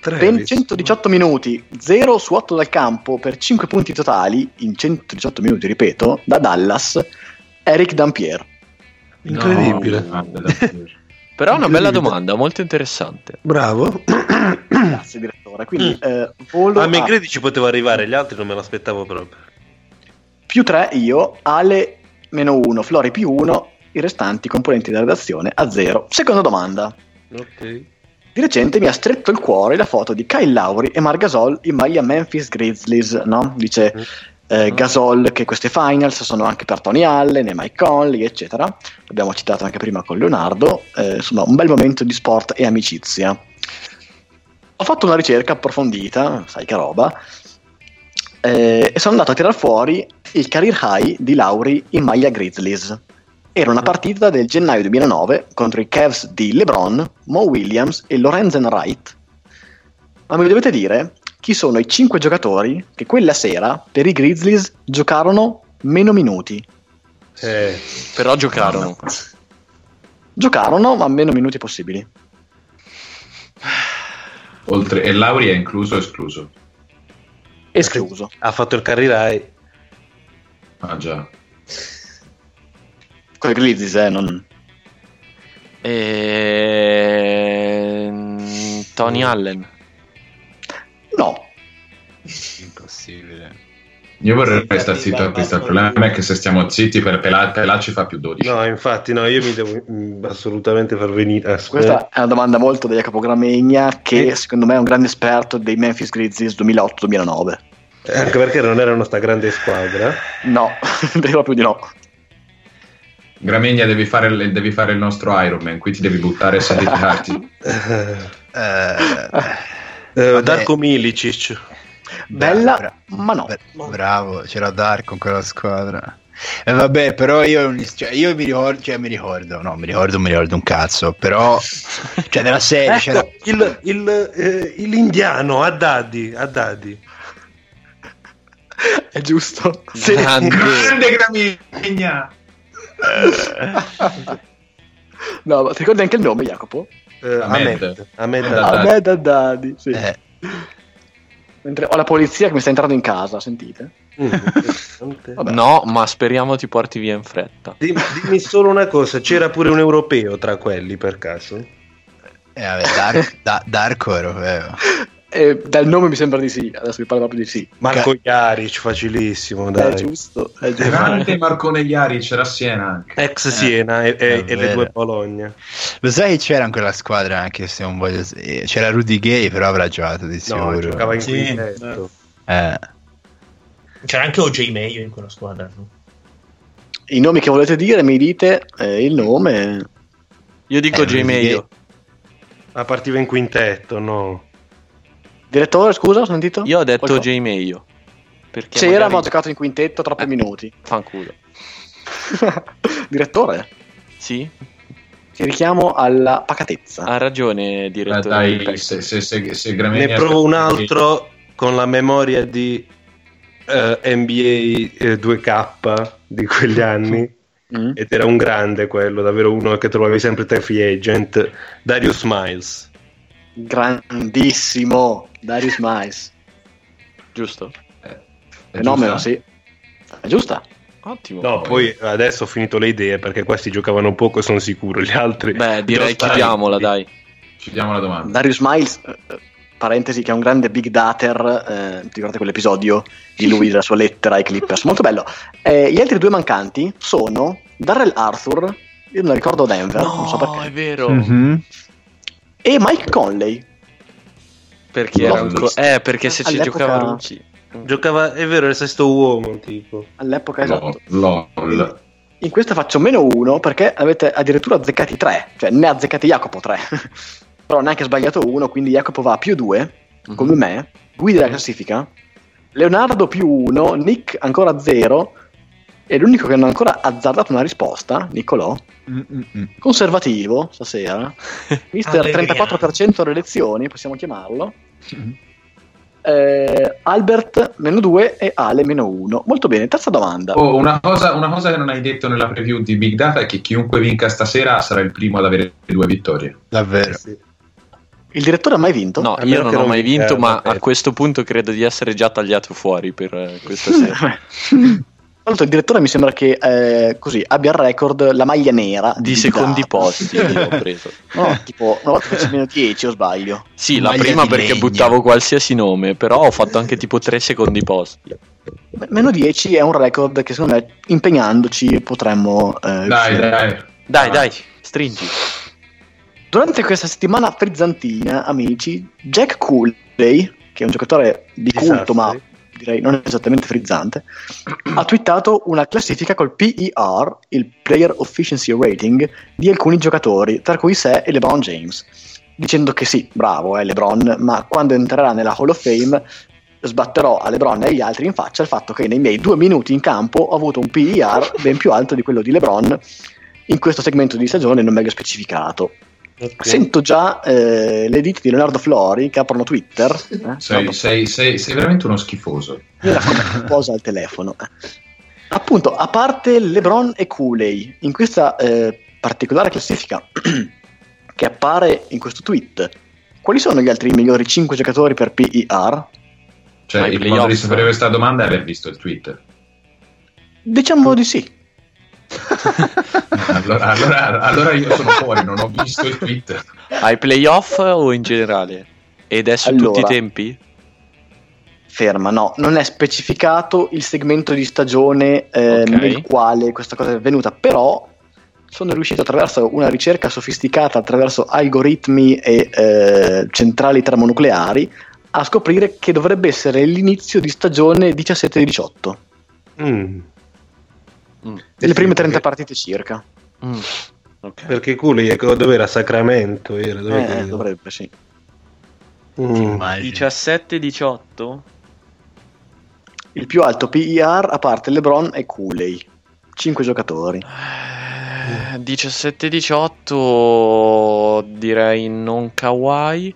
ben centodiciotto minuti, zero su otto dal campo per cinque punti totali in centodiciotto minuti, ripeto, da Dallas, Eric Dampier. Incredibile. No, Però è una bella domanda, molto interessante. Bravo. Grazie direttore. Quindi Mm. eh, volo A me a credi ci poteva arrivare, gli altri non me l'aspettavo proprio. più tre io, Ale meno uno, Flori più uno, i restanti componenti della redazione a zero. Seconda domanda. Ok. Di recente mi ha stretto il cuore la foto di Kyle Lowry e Marc Gasol in maglia Memphis Grizzlies, no? Dice eh, Gasol che queste finals sono anche per Tony Allen e Mike Conley, eccetera. L'abbiamo citato anche prima con Leonardo. Eh, insomma, un bel momento di sport e amicizia. Ho fatto una ricerca approfondita, sai che roba, eh, e sono andato a tirar fuori il career high di Lowry in maglia Grizzlies. Era una partita del gennaio duemilanove contro i Cavs di LeBron, Mo Williams e Lorenzen Wright. Ma mi dovete dire chi sono i cinque giocatori che quella sera per i Grizzlies giocarono meno minuti. Eh, Però giocarono. Giocarono ma meno minuti possibili. Oltre, e Lauri è incluso o escluso? Escluso. ha fatto il carrirai. Ah già. Con i Grizzlies, eh, non... E... Tony Allen. No. Impossibile. Io vorrei stare zitto a questo. Il problema è che se stiamo zitti per Pelà, Pelà ci fa più dodici. No, infatti, no, io mi devo mm, assolutamente far venire. Aspetta. Questa è una domanda molto da Jacopo Gramegna, che Eh. secondo me è un grande esperto dei Memphis Grizzlies duemilaotto duemilanove. Eh, Anche perché non erano sta grande squadra. No, direi proprio di no. Gramegna, devi fare, il- devi fare il nostro Iron Man, qui ti devi buttare e sacrificarti. Eh, Eh, Vabbè. Darko Milicic. Bella, bra- ma no. bra- bravo, c'era Dark con quella squadra. E vabbè, però io, non- cioè, io mi ricordo, cioè mi ricordo, no, mi ricordo, mi ricordo un cazzo, però, cioè della serie c'era... Ecco, il, il, eh, l'indiano Haddadi, Haddadi. È giusto. Sì. Grande. Gramegna! No, ma ti ricordi anche il nome, Jacopo? Eh, Ahmed. Ahmed. Ahmed Haddadi. Haddadi. Ahmed Haddadi, sì. Eh, Mentre ho la polizia che mi sta entrando in casa, sentite? Mm. Vabbè. No, ma speriamo ti porti via in fretta. Dimmi, dimmi solo una cosa, c'era pure un europeo tra quelli per caso? eh, vabbè, Dark, da, Darko europeo. Eh, dal nome mi sembra di sì, adesso vi parlo proprio di sì. Marco Jaric, facilissimo, dai. È giusto, è giusto. Grande Marcone Iari, c'era Siena anche. Ex Siena e, e- è e le vero. due Bologna. Lo sai che c'era in quella squadra, anche se non voglio... eh, c'era Rudy Gay, però avrà giocato di No, sicuro. giocava in Sì. quintetto. Eh. C'era anche O J Mayo in quella squadra, no? I nomi che volete dire, mi dite eh, il nome. Io dico Eh, J. Mayo. Ah, partiva in quintetto, no. Direttore, scusa, ho sentito? Io ho detto Qualcosa? J. Mayo. Perché C'era, magari- ma ho giocato in quintetto troppi Eh. minuti. Fanculo. Direttore, Sì? ti richiamo alla pacatezza. Ha ragione, Eh, direttore. dai, del se, Pax. se, se, se Gramegna Ne provo un altro con la memoria di eh, N B A eh, due K di quegli anni. Mm. Ed era un grande quello, davvero uno che trovavi sempre tra i free agent, Darius Miles. Grandissimo Darius Miles. Giusto? È Fenomeno, giusta? sì. È giusta? Ottimo. No, poi adesso ho finito le idee perché questi giocavano poco e sono sicuro, gli altri... Beh, direi Giusto, chiudiamola, dai. Ci diamo la domanda. Darius Miles, eh, eh, parentesi, che è un grande big dater, eh, ti ricordate quell'episodio di lui, della sua lettera ai Clippers, molto bello. Eh, gli altri due mancanti sono Darrell Arthur, io non ricordo Denver, non so No, perché, è vero. Mhm. e Mike Conley. Perché L'ho era un co- visto. Eh, perché se ci All'epoca- giocava Rucci. Giocava, è vero, il sesto uomo, tipo. All'epoca, esatto. Lol. Lol. In questa faccio meno uno perché avete addirittura azzeccati tre, cioè ne ha azzeccati Jacopo tre, però neanche sbagliato uno, quindi Jacopo va a più due, come me, guida la classifica, Leonardo più uno, Nick ancora zero, e l'unico che non ha ancora azzardato una risposta, Niccolò, Mm-mm. conservativo stasera, mister Allegriano. trentaquattro per cento delle elezioni, possiamo chiamarlo, eh, Albert meno due e Ale meno uno. Molto bene, terza domanda. Oh, una, cosa, una cosa che non hai detto nella preview di Big Data è che chiunque vinca stasera sarà il primo ad avere due vittorie. Davvero. Sì. Il direttore ha mai vinto? No, A io meno non che ho non mai vinca vinto, ma Mbappé. a questo punto credo di essere già tagliato fuori per eh, questa serie. Tra l'altro il direttore mi sembra che eh, così abbia il record la maglia nera Di Big secondi Data. posti io ho preso. No, tipo una volta facevo meno dieci o sbaglio. Sì, la Maglia prima di perché legno. buttavo qualsiasi nome, però ho fatto anche tipo tre secondi posti. M- Meno dieci è un record che secondo me impegnandoci potremmo eh, Dai, riuscire. dai. Dai, dai, stringi. Durante questa settimana frizzantina, amici, Jack Cooley, che è un giocatore di Disastri. culto ma direi non esattamente frizzante, ha twittato una classifica col P E R, il Player Efficiency Rating, di alcuni giocatori, tra cui sé e LeBron James, dicendo che sì, bravo è LeBron, ma quando entrerà nella Hall of Fame sbatterò a LeBron e agli altri in faccia il fatto che nei miei due minuti in campo ho avuto un P E R ben più alto di quello di LeBron in questo segmento di stagione non meglio specificato. Ok. Sento già eh, le dita di Leonardo Flori che aprono Twitter. Eh? Sei, Leonardo sei, sei, sei veramente uno schifoso. Flori come posa al telefono. Appunto, a parte LeBron e Cooley, in questa eh, particolare classifica che appare in questo tweet, quali sono gli altri migliori cinque giocatori per P E R? Cioè, Ma i il playoff? modo di sapere questa domanda è aver visto il tweet. Diciamo di sì. Allora, allora, allora io sono fuori, non ho visto il tweet. Ai playoff o in generale? Ed è su Allora. tutti i tempi? Ferma, no, non è specificato il segmento di stagione eh, Ok. nel quale questa cosa è avvenuta, però sono riuscito attraverso una ricerca sofisticata, attraverso algoritmi e eh, centrali termonucleari, a scoprire che dovrebbe essere l'inizio di stagione diciassette diciotto, Mm. Mm. delle sì, prime perché- trenta partite circa. Mm. Ok. Perché Cooley è dove era Sacramento? Era, dove Eh, dovrebbe, sì. Mm. Immagino. diciassette diciotto? Il più alto P E R a parte LeBron e Cooley, cinque giocatori. Eh, diciassette diciotto direi non Kawhi.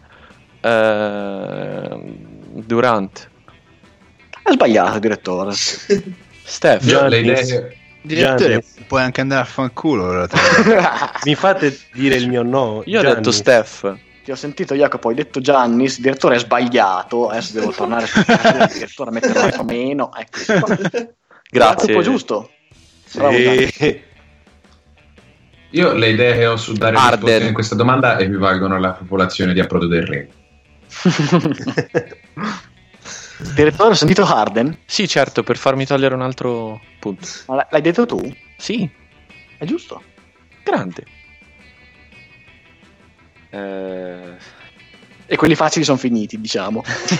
eh, Durant. È sbagliato, direttore. Steph. Io le Giannis. idee... Direttore, Giannis. puoi anche andare a fanculo. Allora, te. Mi fate dire il mio no? Io ho detto Steph. Ti ho sentito Jacopo, hai detto Giannis, il direttore è sbagliato, adesso devo tornare sul il direttore a mettere un altro meno. Ecco. Grazie. Jacopo, giusto? Bravo, Giannis. Sì. Io le idee che ho su dare Harden. risposte in questa domanda equivalgono alla popolazione di Approdo del Re. Direttore, ho sentito Harden? Sì, certo, per farmi togliere un altro punto. Ma l'hai- l'hai detto tu? Sì, È giusto. grande. Eh... E quelli facili sono finiti, diciamo.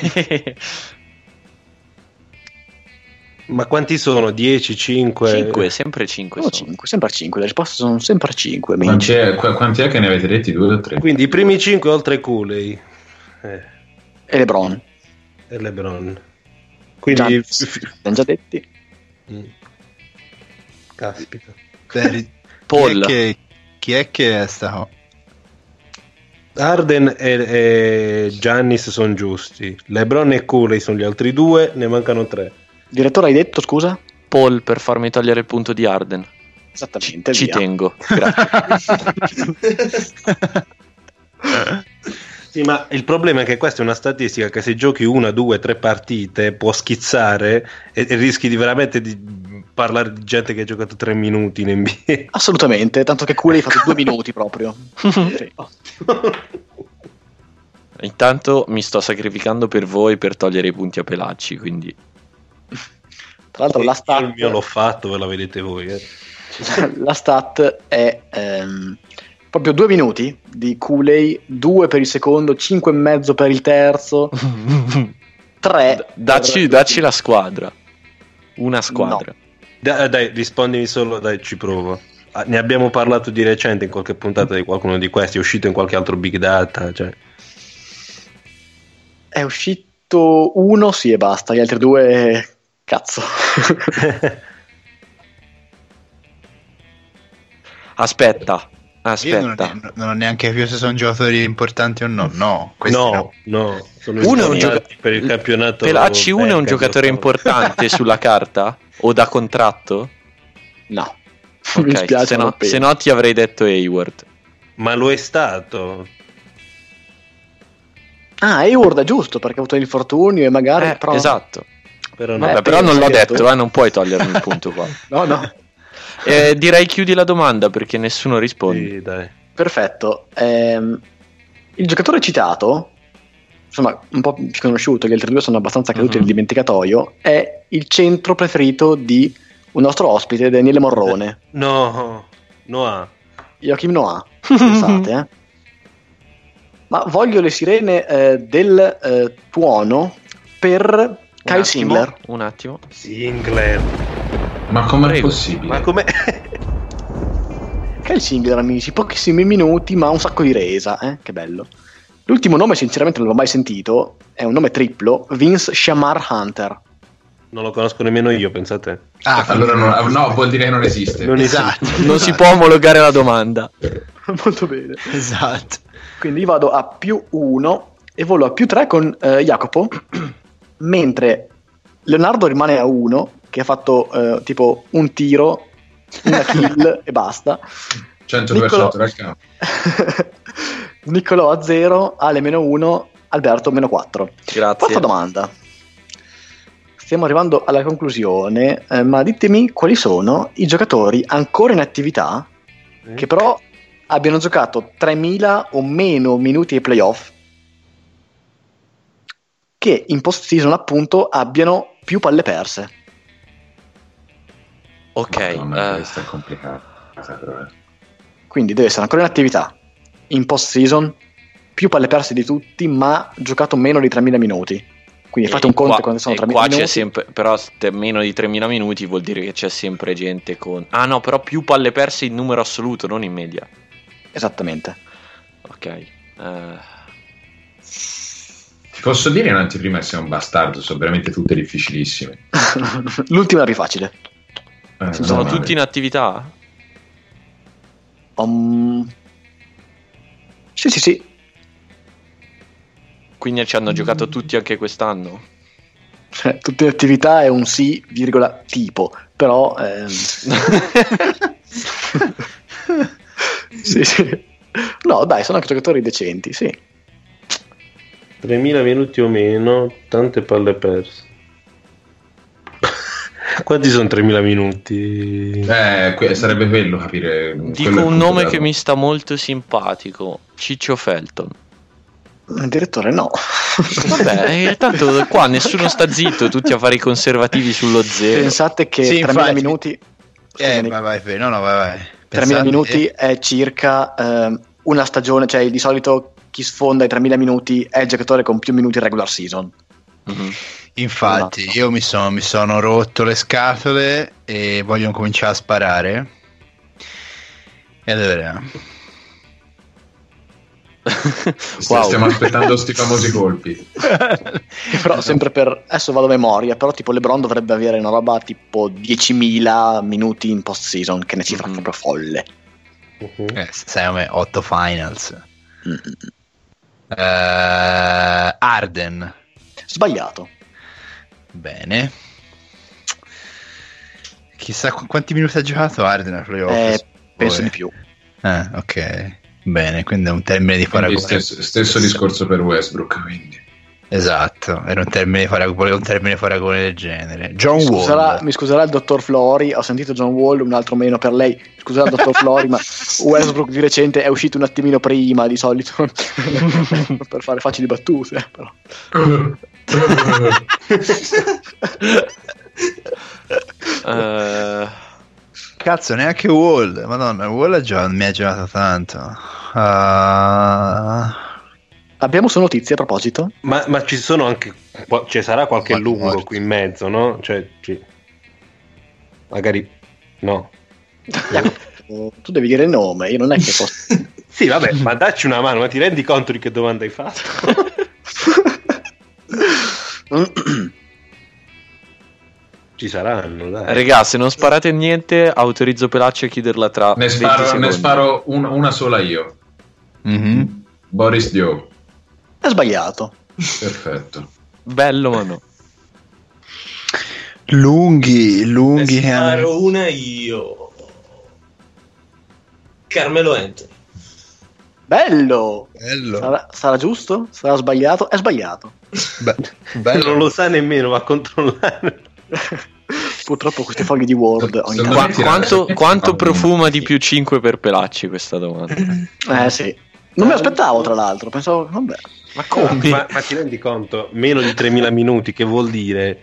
Ma quanti sono? dieci, cinque? cinque, sempre cinque. Sono sono. cinque, sempre cinque, le risposte sono sempre cinque. Quanti è, qu- quanti è che ne avete detti? Due o tre? Quindi i primi cinque oltre Cooley eh, E LeBron. e LeBron. Quindi Giannis, abbiamo già detti. Mm. Caspita. Beh, Paul. Chi è che, chi è che è sta? Harden e, e Giannis sono giusti. LeBron e Cooley sono gli altri due, ne mancano tre. Direttore, hai detto, scusa? Paul per farmi togliere il punto di Harden. Esattamente, Ci via. tengo. Grazie. Sì, ma il problema è che questa è una statistica che se giochi una, due, tre partite può schizzare e, e rischi di veramente di parlare di gente che ha giocato tre minuti in N B A. Assolutamente, tanto che Cooley ha fatto due minuti proprio. Sì. Intanto mi sto sacrificando per voi per togliere i punti a Pelacci, quindi Tra l'altro la Io il mio l'ho stat, fatto, ve la vedete voi. Eh. la stat è ehm, proprio due minuti di Cooley, due per il secondo, cinque e mezzo per il terzo, tre. dacci, per- dacci la squadra. Una squadra. Dai, dai, rispondimi solo, dai, ci provo. Ah, ne abbiamo parlato di recente in qualche puntata di qualcuno di questi, è uscito in qualche altro big data, cioè. È uscito uno, sì, e basta. Gli altri due, cazzo. Aspetta, Io non, aspetta. non ho neanche capito se sono giocatori importanti o no. No, questi no, no. no, sono Uno è un impegnati gioca- per il campionato. Pelacci uno è un belga, giocatore lo so. importante sulla carta? O da contratto? No. Ok, Mi spiace, se, non no, penso. se no ti avrei detto Hayward. Ma lo è stato. Ah, Hayward è giusto perché ha avuto l'infortunio e magari Eh, però... esatto. Però, Vabbè, Eh, però non l'ho detto. detto, eh, non puoi togliermi il punto qua. No, no. Eh, direi chiudi la domanda perché nessuno risponde. sì, dai. Perfetto. Ehm, il giocatore citato, insomma, un po' più conosciuto, gli altri due sono abbastanza caduti Mhm. nel dimenticatoio, è il centro preferito di un nostro ospite, Daniele Morrone, No, Noah. Joachim Noah. Pensate, eh. Ma voglio le sirene eh, del eh, tuono per Un Kyle attimo, Singler. Un attimo. Singler. Ma com'è Prego. possibile? Ma come? Kyle Singler, amici, pochissimi minuti, ma un sacco di resa, eh? Che bello. L'ultimo nome, sinceramente, non l'ho mai sentito. È un nome triplo: Vince Shamar Hunter. Non lo conosco nemmeno io, pensate. Ah, Allora no, no, vuol dire che non esiste. Non esatto. Non si può omologare la domanda. Molto bene. Esatto. Quindi io vado a più uno e volo a più tre con eh, Jacopo, mentre Leonardo rimane a uno, che ha fatto eh, tipo un tiro, una kill e basta. cento per cento dal campo. Niccolò a zero, Ale meno uno, Alberto meno quattro. Grazie. Quarta domanda. Stiamo arrivando alla conclusione, eh, ma ditemi quali sono i giocatori ancora in attività che però abbiano giocato tremila o meno minuti ai playoff, che in post-season appunto abbiano più palle perse. Ok. Madonna, eh, questa è complicata, però, eh. Quindi deve essere ancora in attività, in post-season, più palle perse di tutti, ma giocato meno di tremila minuti. Quindi fate un conto qua, quando sono e tremila qua minuti. c'è sempre, però ste- meno di tremila minuti vuol dire che c'è sempre gente con... Ah no, però più palle perse in numero assoluto, non in media. Esattamente. Ok. eh, Ti posso dire in anteprima che sei un bastardo, sono veramente tutte difficilissime. L'ultima è la più facile. Eh, sono no, tutti in attività? Um... Sì, sì, sì. Quindi ci hanno giocato tutti anche quest'anno? Cioè, tutte le attività è un sì, virgola, tipo. Però... Ehm... sì, sì. No, dai, sono anche giocatori decenti, sì. tremila minuti o meno, tante palle perse. Quanti sono tremila minuti? Eh, que- sarebbe quello capire. Dico quello è il un punto nome della che domanda. mi sta molto simpatico. Ciccio Felton. Il direttore no. Vabbè, eh, tanto qua nessuno sta zitto, tutti a fare i conservativi sullo zero. Pensate che Sì, tremila infatti. minuti... Eh, Scusami, vai, vai, vai. No, no, vai, vai. tremila Pensate- minuti è circa ehm, una stagione, cioè di solito chi sfonda i tremila minuti è il giocatore con più minuti in regular season. Mhm. Infatti, Esatto. io mi sono, mi sono rotto le scatole e voglio cominciare a sparare. E allora, Wow. Stiamo aspettando sti famosi colpi. Però sempre per... adesso vado a memoria, però tipo LeBron dovrebbe avere una roba tipo diecimila minuti in post season, che ne cifra Mhm. proprio folle. Uh-huh. eh, sai come otto finals. Mm. Eh, Arden. Sbagliato. Bene. Chissà qu- quanti minuti ha giocato Arden al playoff. Eh, penso Poi. di più. Ah, ok. Bene, quindi è un termine di Quindi paragone. stesso, stesso discorso per Westbrook, quindi. Esatto, era un termine di paragone, un termine di paragone del genere. John Mi scuserà, Wall. mi scuserà il dottor Flori, ho sentito John Wall, un altro meno per lei. Scuserà il dottor Flori, ma Westbrook di recente è uscito un attimino prima di solito per fare facili battute. Però. Eh, Cazzo, neanche Wall. Madonna, Wall ha giocato, mi ha giocato tanto. Ah, Abbiamo su notizie a proposito? Ma, ma ci sono anche. qua- Ci sarà qualche Qualche lungo morto. qui in mezzo, no? Cioè, ci- magari. No. Jacopo, tu devi dire il nome, io non è che posso. Sì, vabbè, ma dacci una mano, ma ti rendi conto di che domanda hai fatto? Ci saranno, dai. Regà, se non sparate niente, autorizzo Pelaccio a chiuderla tra Ne venti sparo, ne secondi. sparo un- una sola io. mhm. Boris Dio. È sbagliato. Perfetto. Bello, ma no. Lunghi, lunghi. Ne sparo una io. Carmelo Anthony. Bello! Bello. Sarà, sarà giusto? Sarà sbagliato? È sbagliato. Be- bello. Non lo sa nemmeno, va a controllare. Purtroppo questi fogli di Word ogni Secondo Qua- me tanto. quanto quanto Ah, profuma di più cinque per Pelacci questa domanda? Eh sì. Non mi aspettavo, tra l'altro. Pensavo, vabbè. Ma come? Ma, ma ti rendi conto? Meno di tremila minuti, che vuol dire?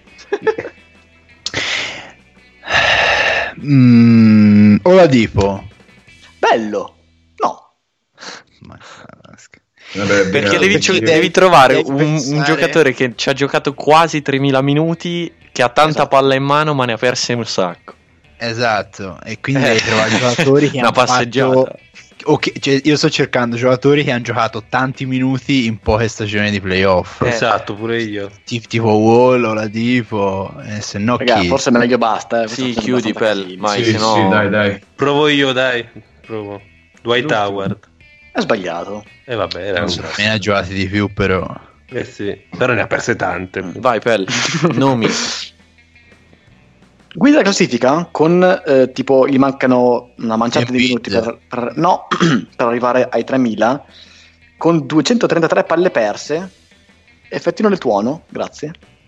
Mm, Oladipo. Bello. No. Ma- Vabbè, Perché eh, devi, perché devi devi- trovare devi un, pensare- un giocatore che ci ha giocato quasi tremila minuti, che ha tanta Esatto. palla in mano, ma ne ha perse un sacco. Esatto, e quindi Eh. devi trovare giocatori che Una hanno passeggiata. fatto... ok, cioè, io sto cercando giocatori che hanno giocato tanti minuti in poche stagioni di playoff. Eh. Esatto, pure io. Ti- tipo Wall, Oladipo, eh, se no Raga, chi? forse meglio basta. Eh. Sì, Questo è chiudi, abbastanza Pel, casino. mai, Sì, se no- sì, dai, dai. Provo io, dai. Provo. Dwight L'ultimo. Howard. È sbagliato. E eh, vabbè, era un... Ne ha giocati di più, però. Eh sì, però ne ha perse tante. Vai, Pel, nomi. Guida la classifica con eh, tipo gli mancano una manciata di Embiid. minuti per, per- no, per arrivare ai tremila con duecentotrentatré palle perse. Effettino del tuono, grazie.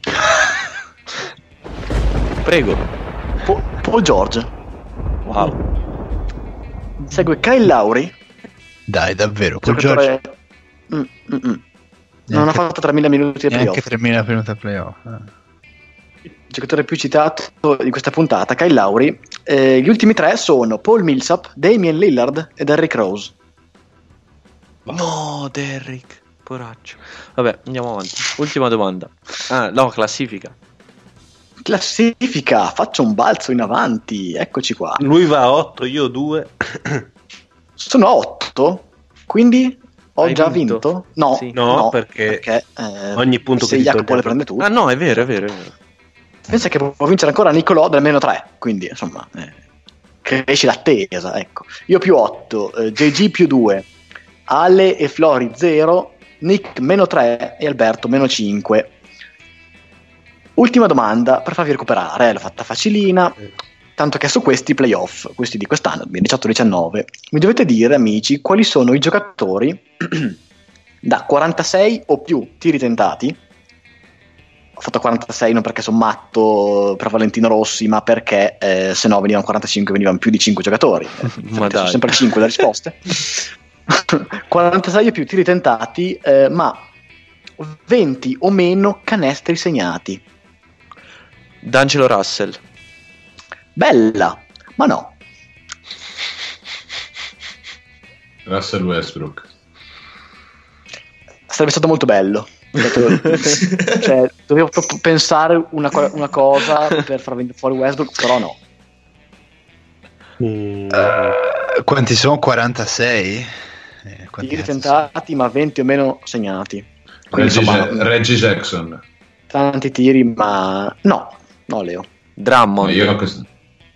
Prego. Po- Paul George. Wow. Segue Kyle Lowry. Dai, davvero, Paul George giocatore- Mm, mm, mm. Non Neanche- ha fatto tremila minuti di neanche playoff. tremila minuti a playoff. eh. Il giocatore più citato di questa puntata, Kyle Lowry. Eh, gli ultimi tre sono Paul Millsap, Damian Lillard e Derrick Rose. No, Derrick, poraccio. Vabbè, andiamo avanti. Ultima domanda. Ah, no, classifica. Classifica, faccio un balzo in avanti, eccoci qua. Lui va a otto, io due. Sono otto, quindi ho Hai già vinto? vinto? No, Sì. No, perché eh, ogni punto se che ti Jacopo toglie- le prende tutte. Ah no, è vero, è vero, è vero. Pensa che può vincere ancora Nicolò del meno tre, quindi insomma eh, cresce l'attesa, ecco. Io più otto, eh, J G più due, Ale e Flori zero, Nick meno tre e Alberto meno cinque. Ultima domanda per farvi recuperare, eh, l'ho fatta facilina, tanto che su questi playoff, questi di quest'anno, diciotto diciannove, mi dovete dire, amici, quali sono i giocatori da quarantasei o più tiri tentati. Ho fatto quarantasei non perché sono matto per Valentino Rossi, ma perché eh, se no venivano quarantacinque, venivano più di cinque giocatori. Eh, Ma sono dai. sempre cinque le risposte. quarantasei o più tiri tentati, eh, ma venti o meno canestri segnati. D'Angelo Russell. Bella, ma no. Russell Westbrook. Sarebbe stato molto bello. Cioè, dovevo proprio pensare una, co- una cosa per far venire fuori Westbrook, però no. Mm. Eh, quanti sono? quarantasei? Eh, quanti Tiri cazzo tentati, ma venti o meno segnati. Quindi, Reggie, insomma, Ja- Reggie Jackson. tanti tiri, ma no, no, Leo. Drummond. Io ho questo-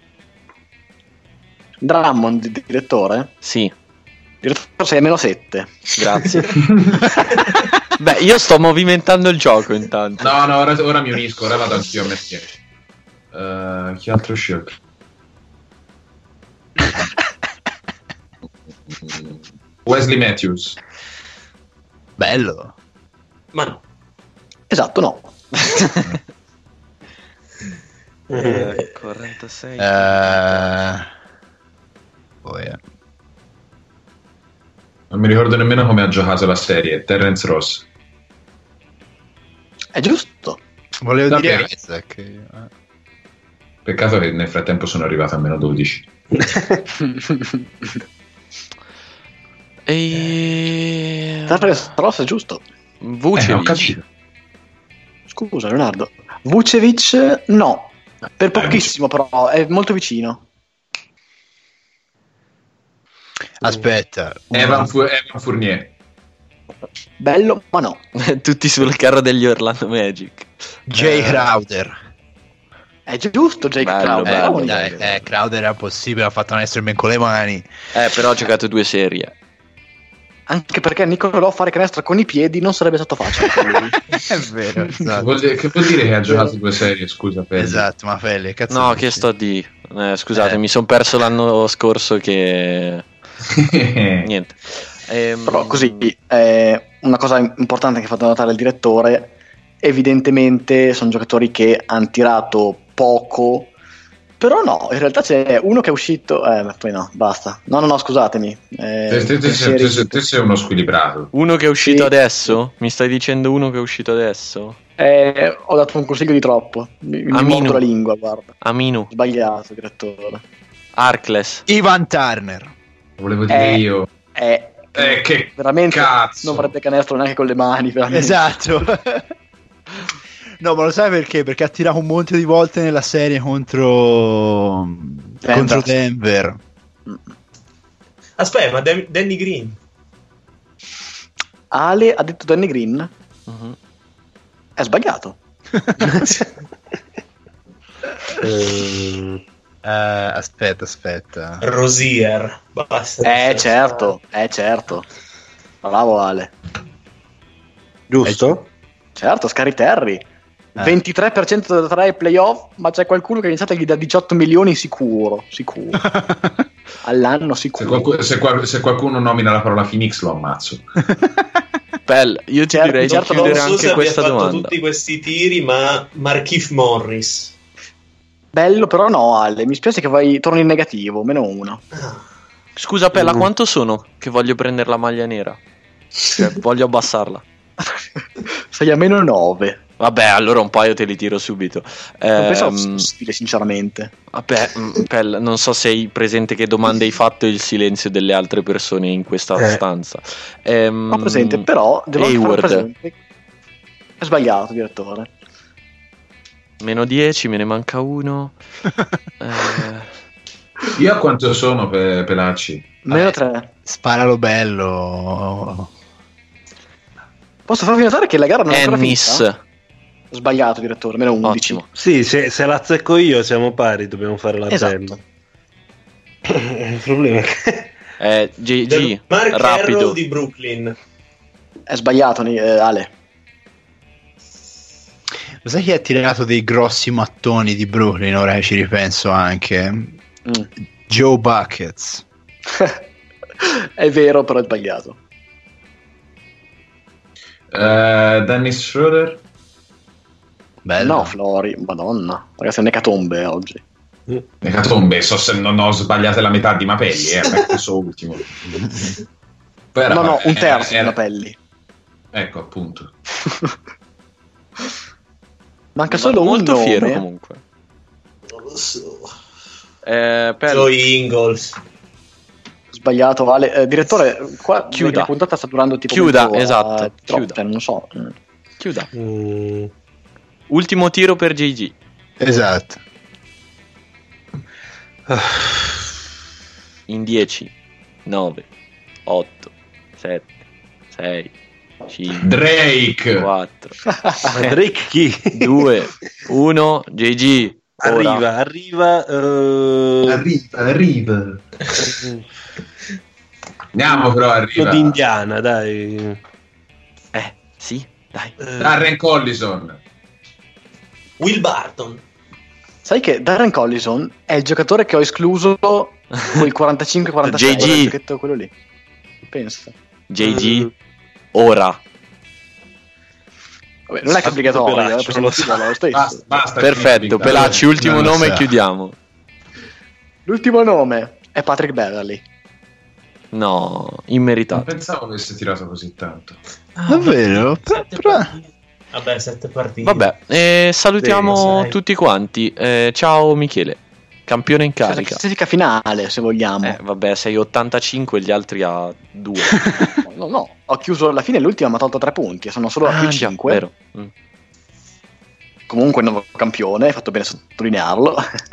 Drummond, di- direttore? Sì, Direttore sei a meno sette. grazie. Beh, io sto movimentando il gioco intanto. No, no, ora, ora mi unisco, ora vado anch'io a mestiere. Uh, chi altro ho scelto? Wesley Matthews. Bello. Ma no. Esatto, no. Eh, quarantasei. Eh, poi, eh. Non mi ricordo nemmeno come ha giocato la serie. Terrence Ross. È giusto. Volevo Va dire bene. Isaac. eh. Peccato che nel frattempo sono arrivato a meno dodici. E... Terrence Ross è giusto. Eh, ho Vucevic. capito. Scusa, Leonardo. Vucevic, no. Per pochissimo, però, è molto vicino. Aspetta. Evan, Fu- Evan Fournier. Bello, ma no. Tutti sul carro degli Orlando Magic. Jay Eh, Crowder. È giusto, Jake Bello, Crowder. Eh, bello. Bravo, dai, Nick. eh, Crowder era possibile, ha fatto un essere ben con le mani. Eh, però ha giocato due serie. Anche perché Nicolò fare canestro con i piedi non sarebbe stato facile per lui. È vero, Che esatto. vuol dire, che vuol dire che ha giocato due serie? Scusa, Pedro. Esatto, ma Felle, cazzo. No, dici? che sto di... Eh, scusate, Eh. mi sono perso l'anno scorso che... Niente. Ehm... Però così, eh, una cosa importante che ha fatto notare il direttore, evidentemente sono giocatori che hanno tirato poco, però no, in realtà c'è uno che è uscito, eh, poi no, basta. No, no, no, scusatemi. Eh, te, te, te, sei, te, te sei uno squilibrato. Uno che è uscito sì. adesso? Mi stai dicendo uno che è uscito adesso? Eh, ho dato un consiglio di troppo. Mi, mi mordo la lingua, guarda. Aminu. Sbagliato, direttore. Arcles. Ivan Turner. Volevo dire eh, io. Eh, eh, che veramente cazzo. non farebbe canestro neanche con le mani. Veramente. Esatto. No, ma lo sai perché? Perché ha tirato un monte di volte nella serie contro Denver. Contro Denver. Aspetta, ma Dan- Danny Green? Ale ha detto Danny Green? Uh-huh. È sbagliato. uh, aspetta, aspetta. Rosier. Basta. Eh, certo, eh, certo. Bravo Ale. Giusto? Certo, Scary Terry. Eh. ventitré per cento da tre ai playoff, ma c'è qualcuno che ha iniziato e gli dà diciotto milioni sicuro, sicuro. All'anno sicuro. Se, qualcuno, se, qual- se qualcuno nomina la parola Phoenix lo ammazzo. Pell, io ti certo, direi certo, di chiudere non so anche se questa abbia fatto domanda. tutti questi tiri, ma Markieff Morris. Bello, però no, Ale, mi spiace che vai torni in negativo, meno uno. Scusa Pella, Mm. quanto sono che voglio prendere la maglia nera? Cioè, voglio abbassarla. Sei a meno nove. Vabbè, allora un paio te li tiro subito. Non penso Ehm, stile, sinceramente. Vabbè, mm, Pell, non so se hai presente che domande hai fatto e il silenzio delle altre persone in questa Eh. stanza. Ehm, Ho presente, però devo anche fare Hayward, presente. È sbagliato, direttore. meno dieci, me ne manca uno. eh, Io a quanto sono, pe- Pelacci? Meno tre. Sparalo bello. Posso farvi notare che la gara non è ancora Ennis. finita? Sbagliato, direttore, meno undici. Ottimo. Sì, se, se la azzecco io siamo pari, dobbiamo fare la Esatto. bella. Il problema è che... Eh, G G, Mark rapido. Harrell di Brooklyn. È sbagliato, eh, Ale. Lo sai chi ha tirato dei grossi mattoni di Brooklyn? Ora che ci ripenso anche. Mm. Joe Buckets. È vero, però è sbagliato. Uh, Dennis Schroeder? Bello. No, Flori, madonna. Ragazzi, è un'ecatombe oggi. Ecatombe, so se non ho sbagliato la metà di Mapelli, eh, per questo ultimo. Poi era- no, no, un era- terzo era- di Mapelli. Ecco, appunto. Manca Sono solo un molto nome. fiero comunque. Non lo so. Eh, Pell, Joe Ingles. Sbagliato, Ale. Eh, direttore, qua Chiuda. la puntata sta durando tipo Chiuda, mezz'ora, esatto, eh, troppo, chiuda. cioè, non so. Mm. chiuda. Mm, Ultimo tiro per J G. Esatto. In dieci, nove, otto, sette, sei, cinque, Drake! quattro, ma Drake chi? due, uno, J G. Ora. Arriva, arriva... eh, Arriva, arriva. Andiamo però, arriva. quello di Indiana, dai. Eh, sì, dai. Eh, Darren Collison. Will Barton. Sai che Darren Collison è il giocatore che ho escluso con il quarantacinque quarantasei. J G. Il giochetto quello lì. Pensa. J G, ora. Vabbè, non è che è obbligatorio, Pelaccio, eh, possiamo lo so. scriverlo lo stesso. Basta, basta. Perfetto, finita. Pelacci, ultimo Non lo nome e sa. chiudiamo. L'ultimo nome è Patrick Beverly. No, Non immeritato. pensavo avesse tirato così tanto. Davvero? Però- Sette però- partite. Vabbè, sette partite. Vabbè, eh, salutiamo Sì, tutti quanti. Eh, ciao Michele, campione in carica. Classifica finale, se vogliamo. Eh, vabbè, sei ottantacinque, gli altri a due. No, no, ho chiuso alla fine l'ultima, mi ha tolto tre punti, sono solo a più Ah, già, cinque. vero. Mm. Comunque nuovo campione, hai fatto bene a sottolinearlo.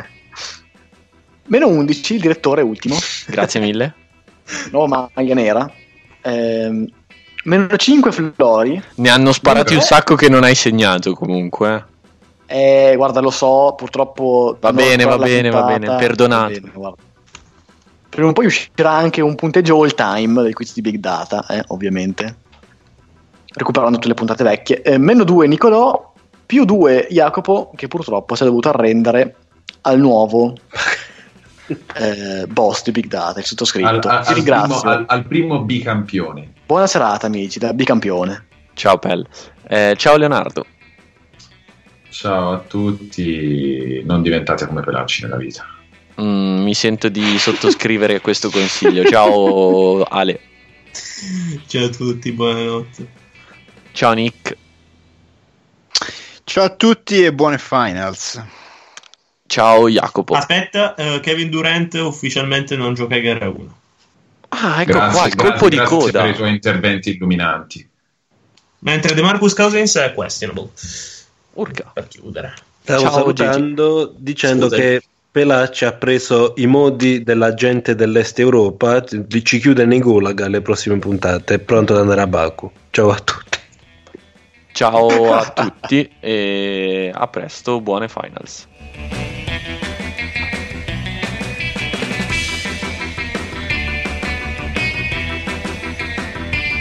Meno undici, il direttore ultimo, Grazie mille. nuova maglia nera. Ehm, meno cinque Flori. Ne hanno sparati Però- un sacco che non hai segnato comunque. Eh, guarda, lo so, purtroppo... Va non ho bene, ancora va la bene, va puntata. bene, perdonato. Va bene, guarda. Prima o poi uscirà anche un punteggio all time del quiz di Big Data, eh, ovviamente. Recuperando tutte le puntate vecchie. Eh, meno due Nicolò, più due Jacopo, che purtroppo si è dovuto arrendere al nuovo eh, boss di Big Data, il sottoscritto. Al, al, Ti ringrazio. Al primo, al, al primo bicampione. Buona serata amici, da bicampione. Ciao Pel. Eh, ciao Leonardo. Ciao a tutti, non diventate come Pelacci nella vita. Mm, mi sento di sottoscrivere questo consiglio. Ciao Ale. Ciao a tutti, buonanotte. Ciao Nick. Ciao a tutti e buone finals. Ciao Jacopo. Aspetta, uh, Kevin Durant ufficialmente non gioca a gara uno. Ah, ecco Grazie, qua, il grazie, colpo di grazie coda. per i tuoi interventi illuminanti. Mentre DeMarcus Cousins è questionable. Urca. Per chiudere. Stavo Ciao, salutando dicendo Scusa. che Pelacci ha preso i modi della gente dell'Est Europa, ci chiude nei gulag alle prossime puntate, è pronto ad andare a Baku. Ciao a tutti. Ciao a tutti e a presto, buone finals.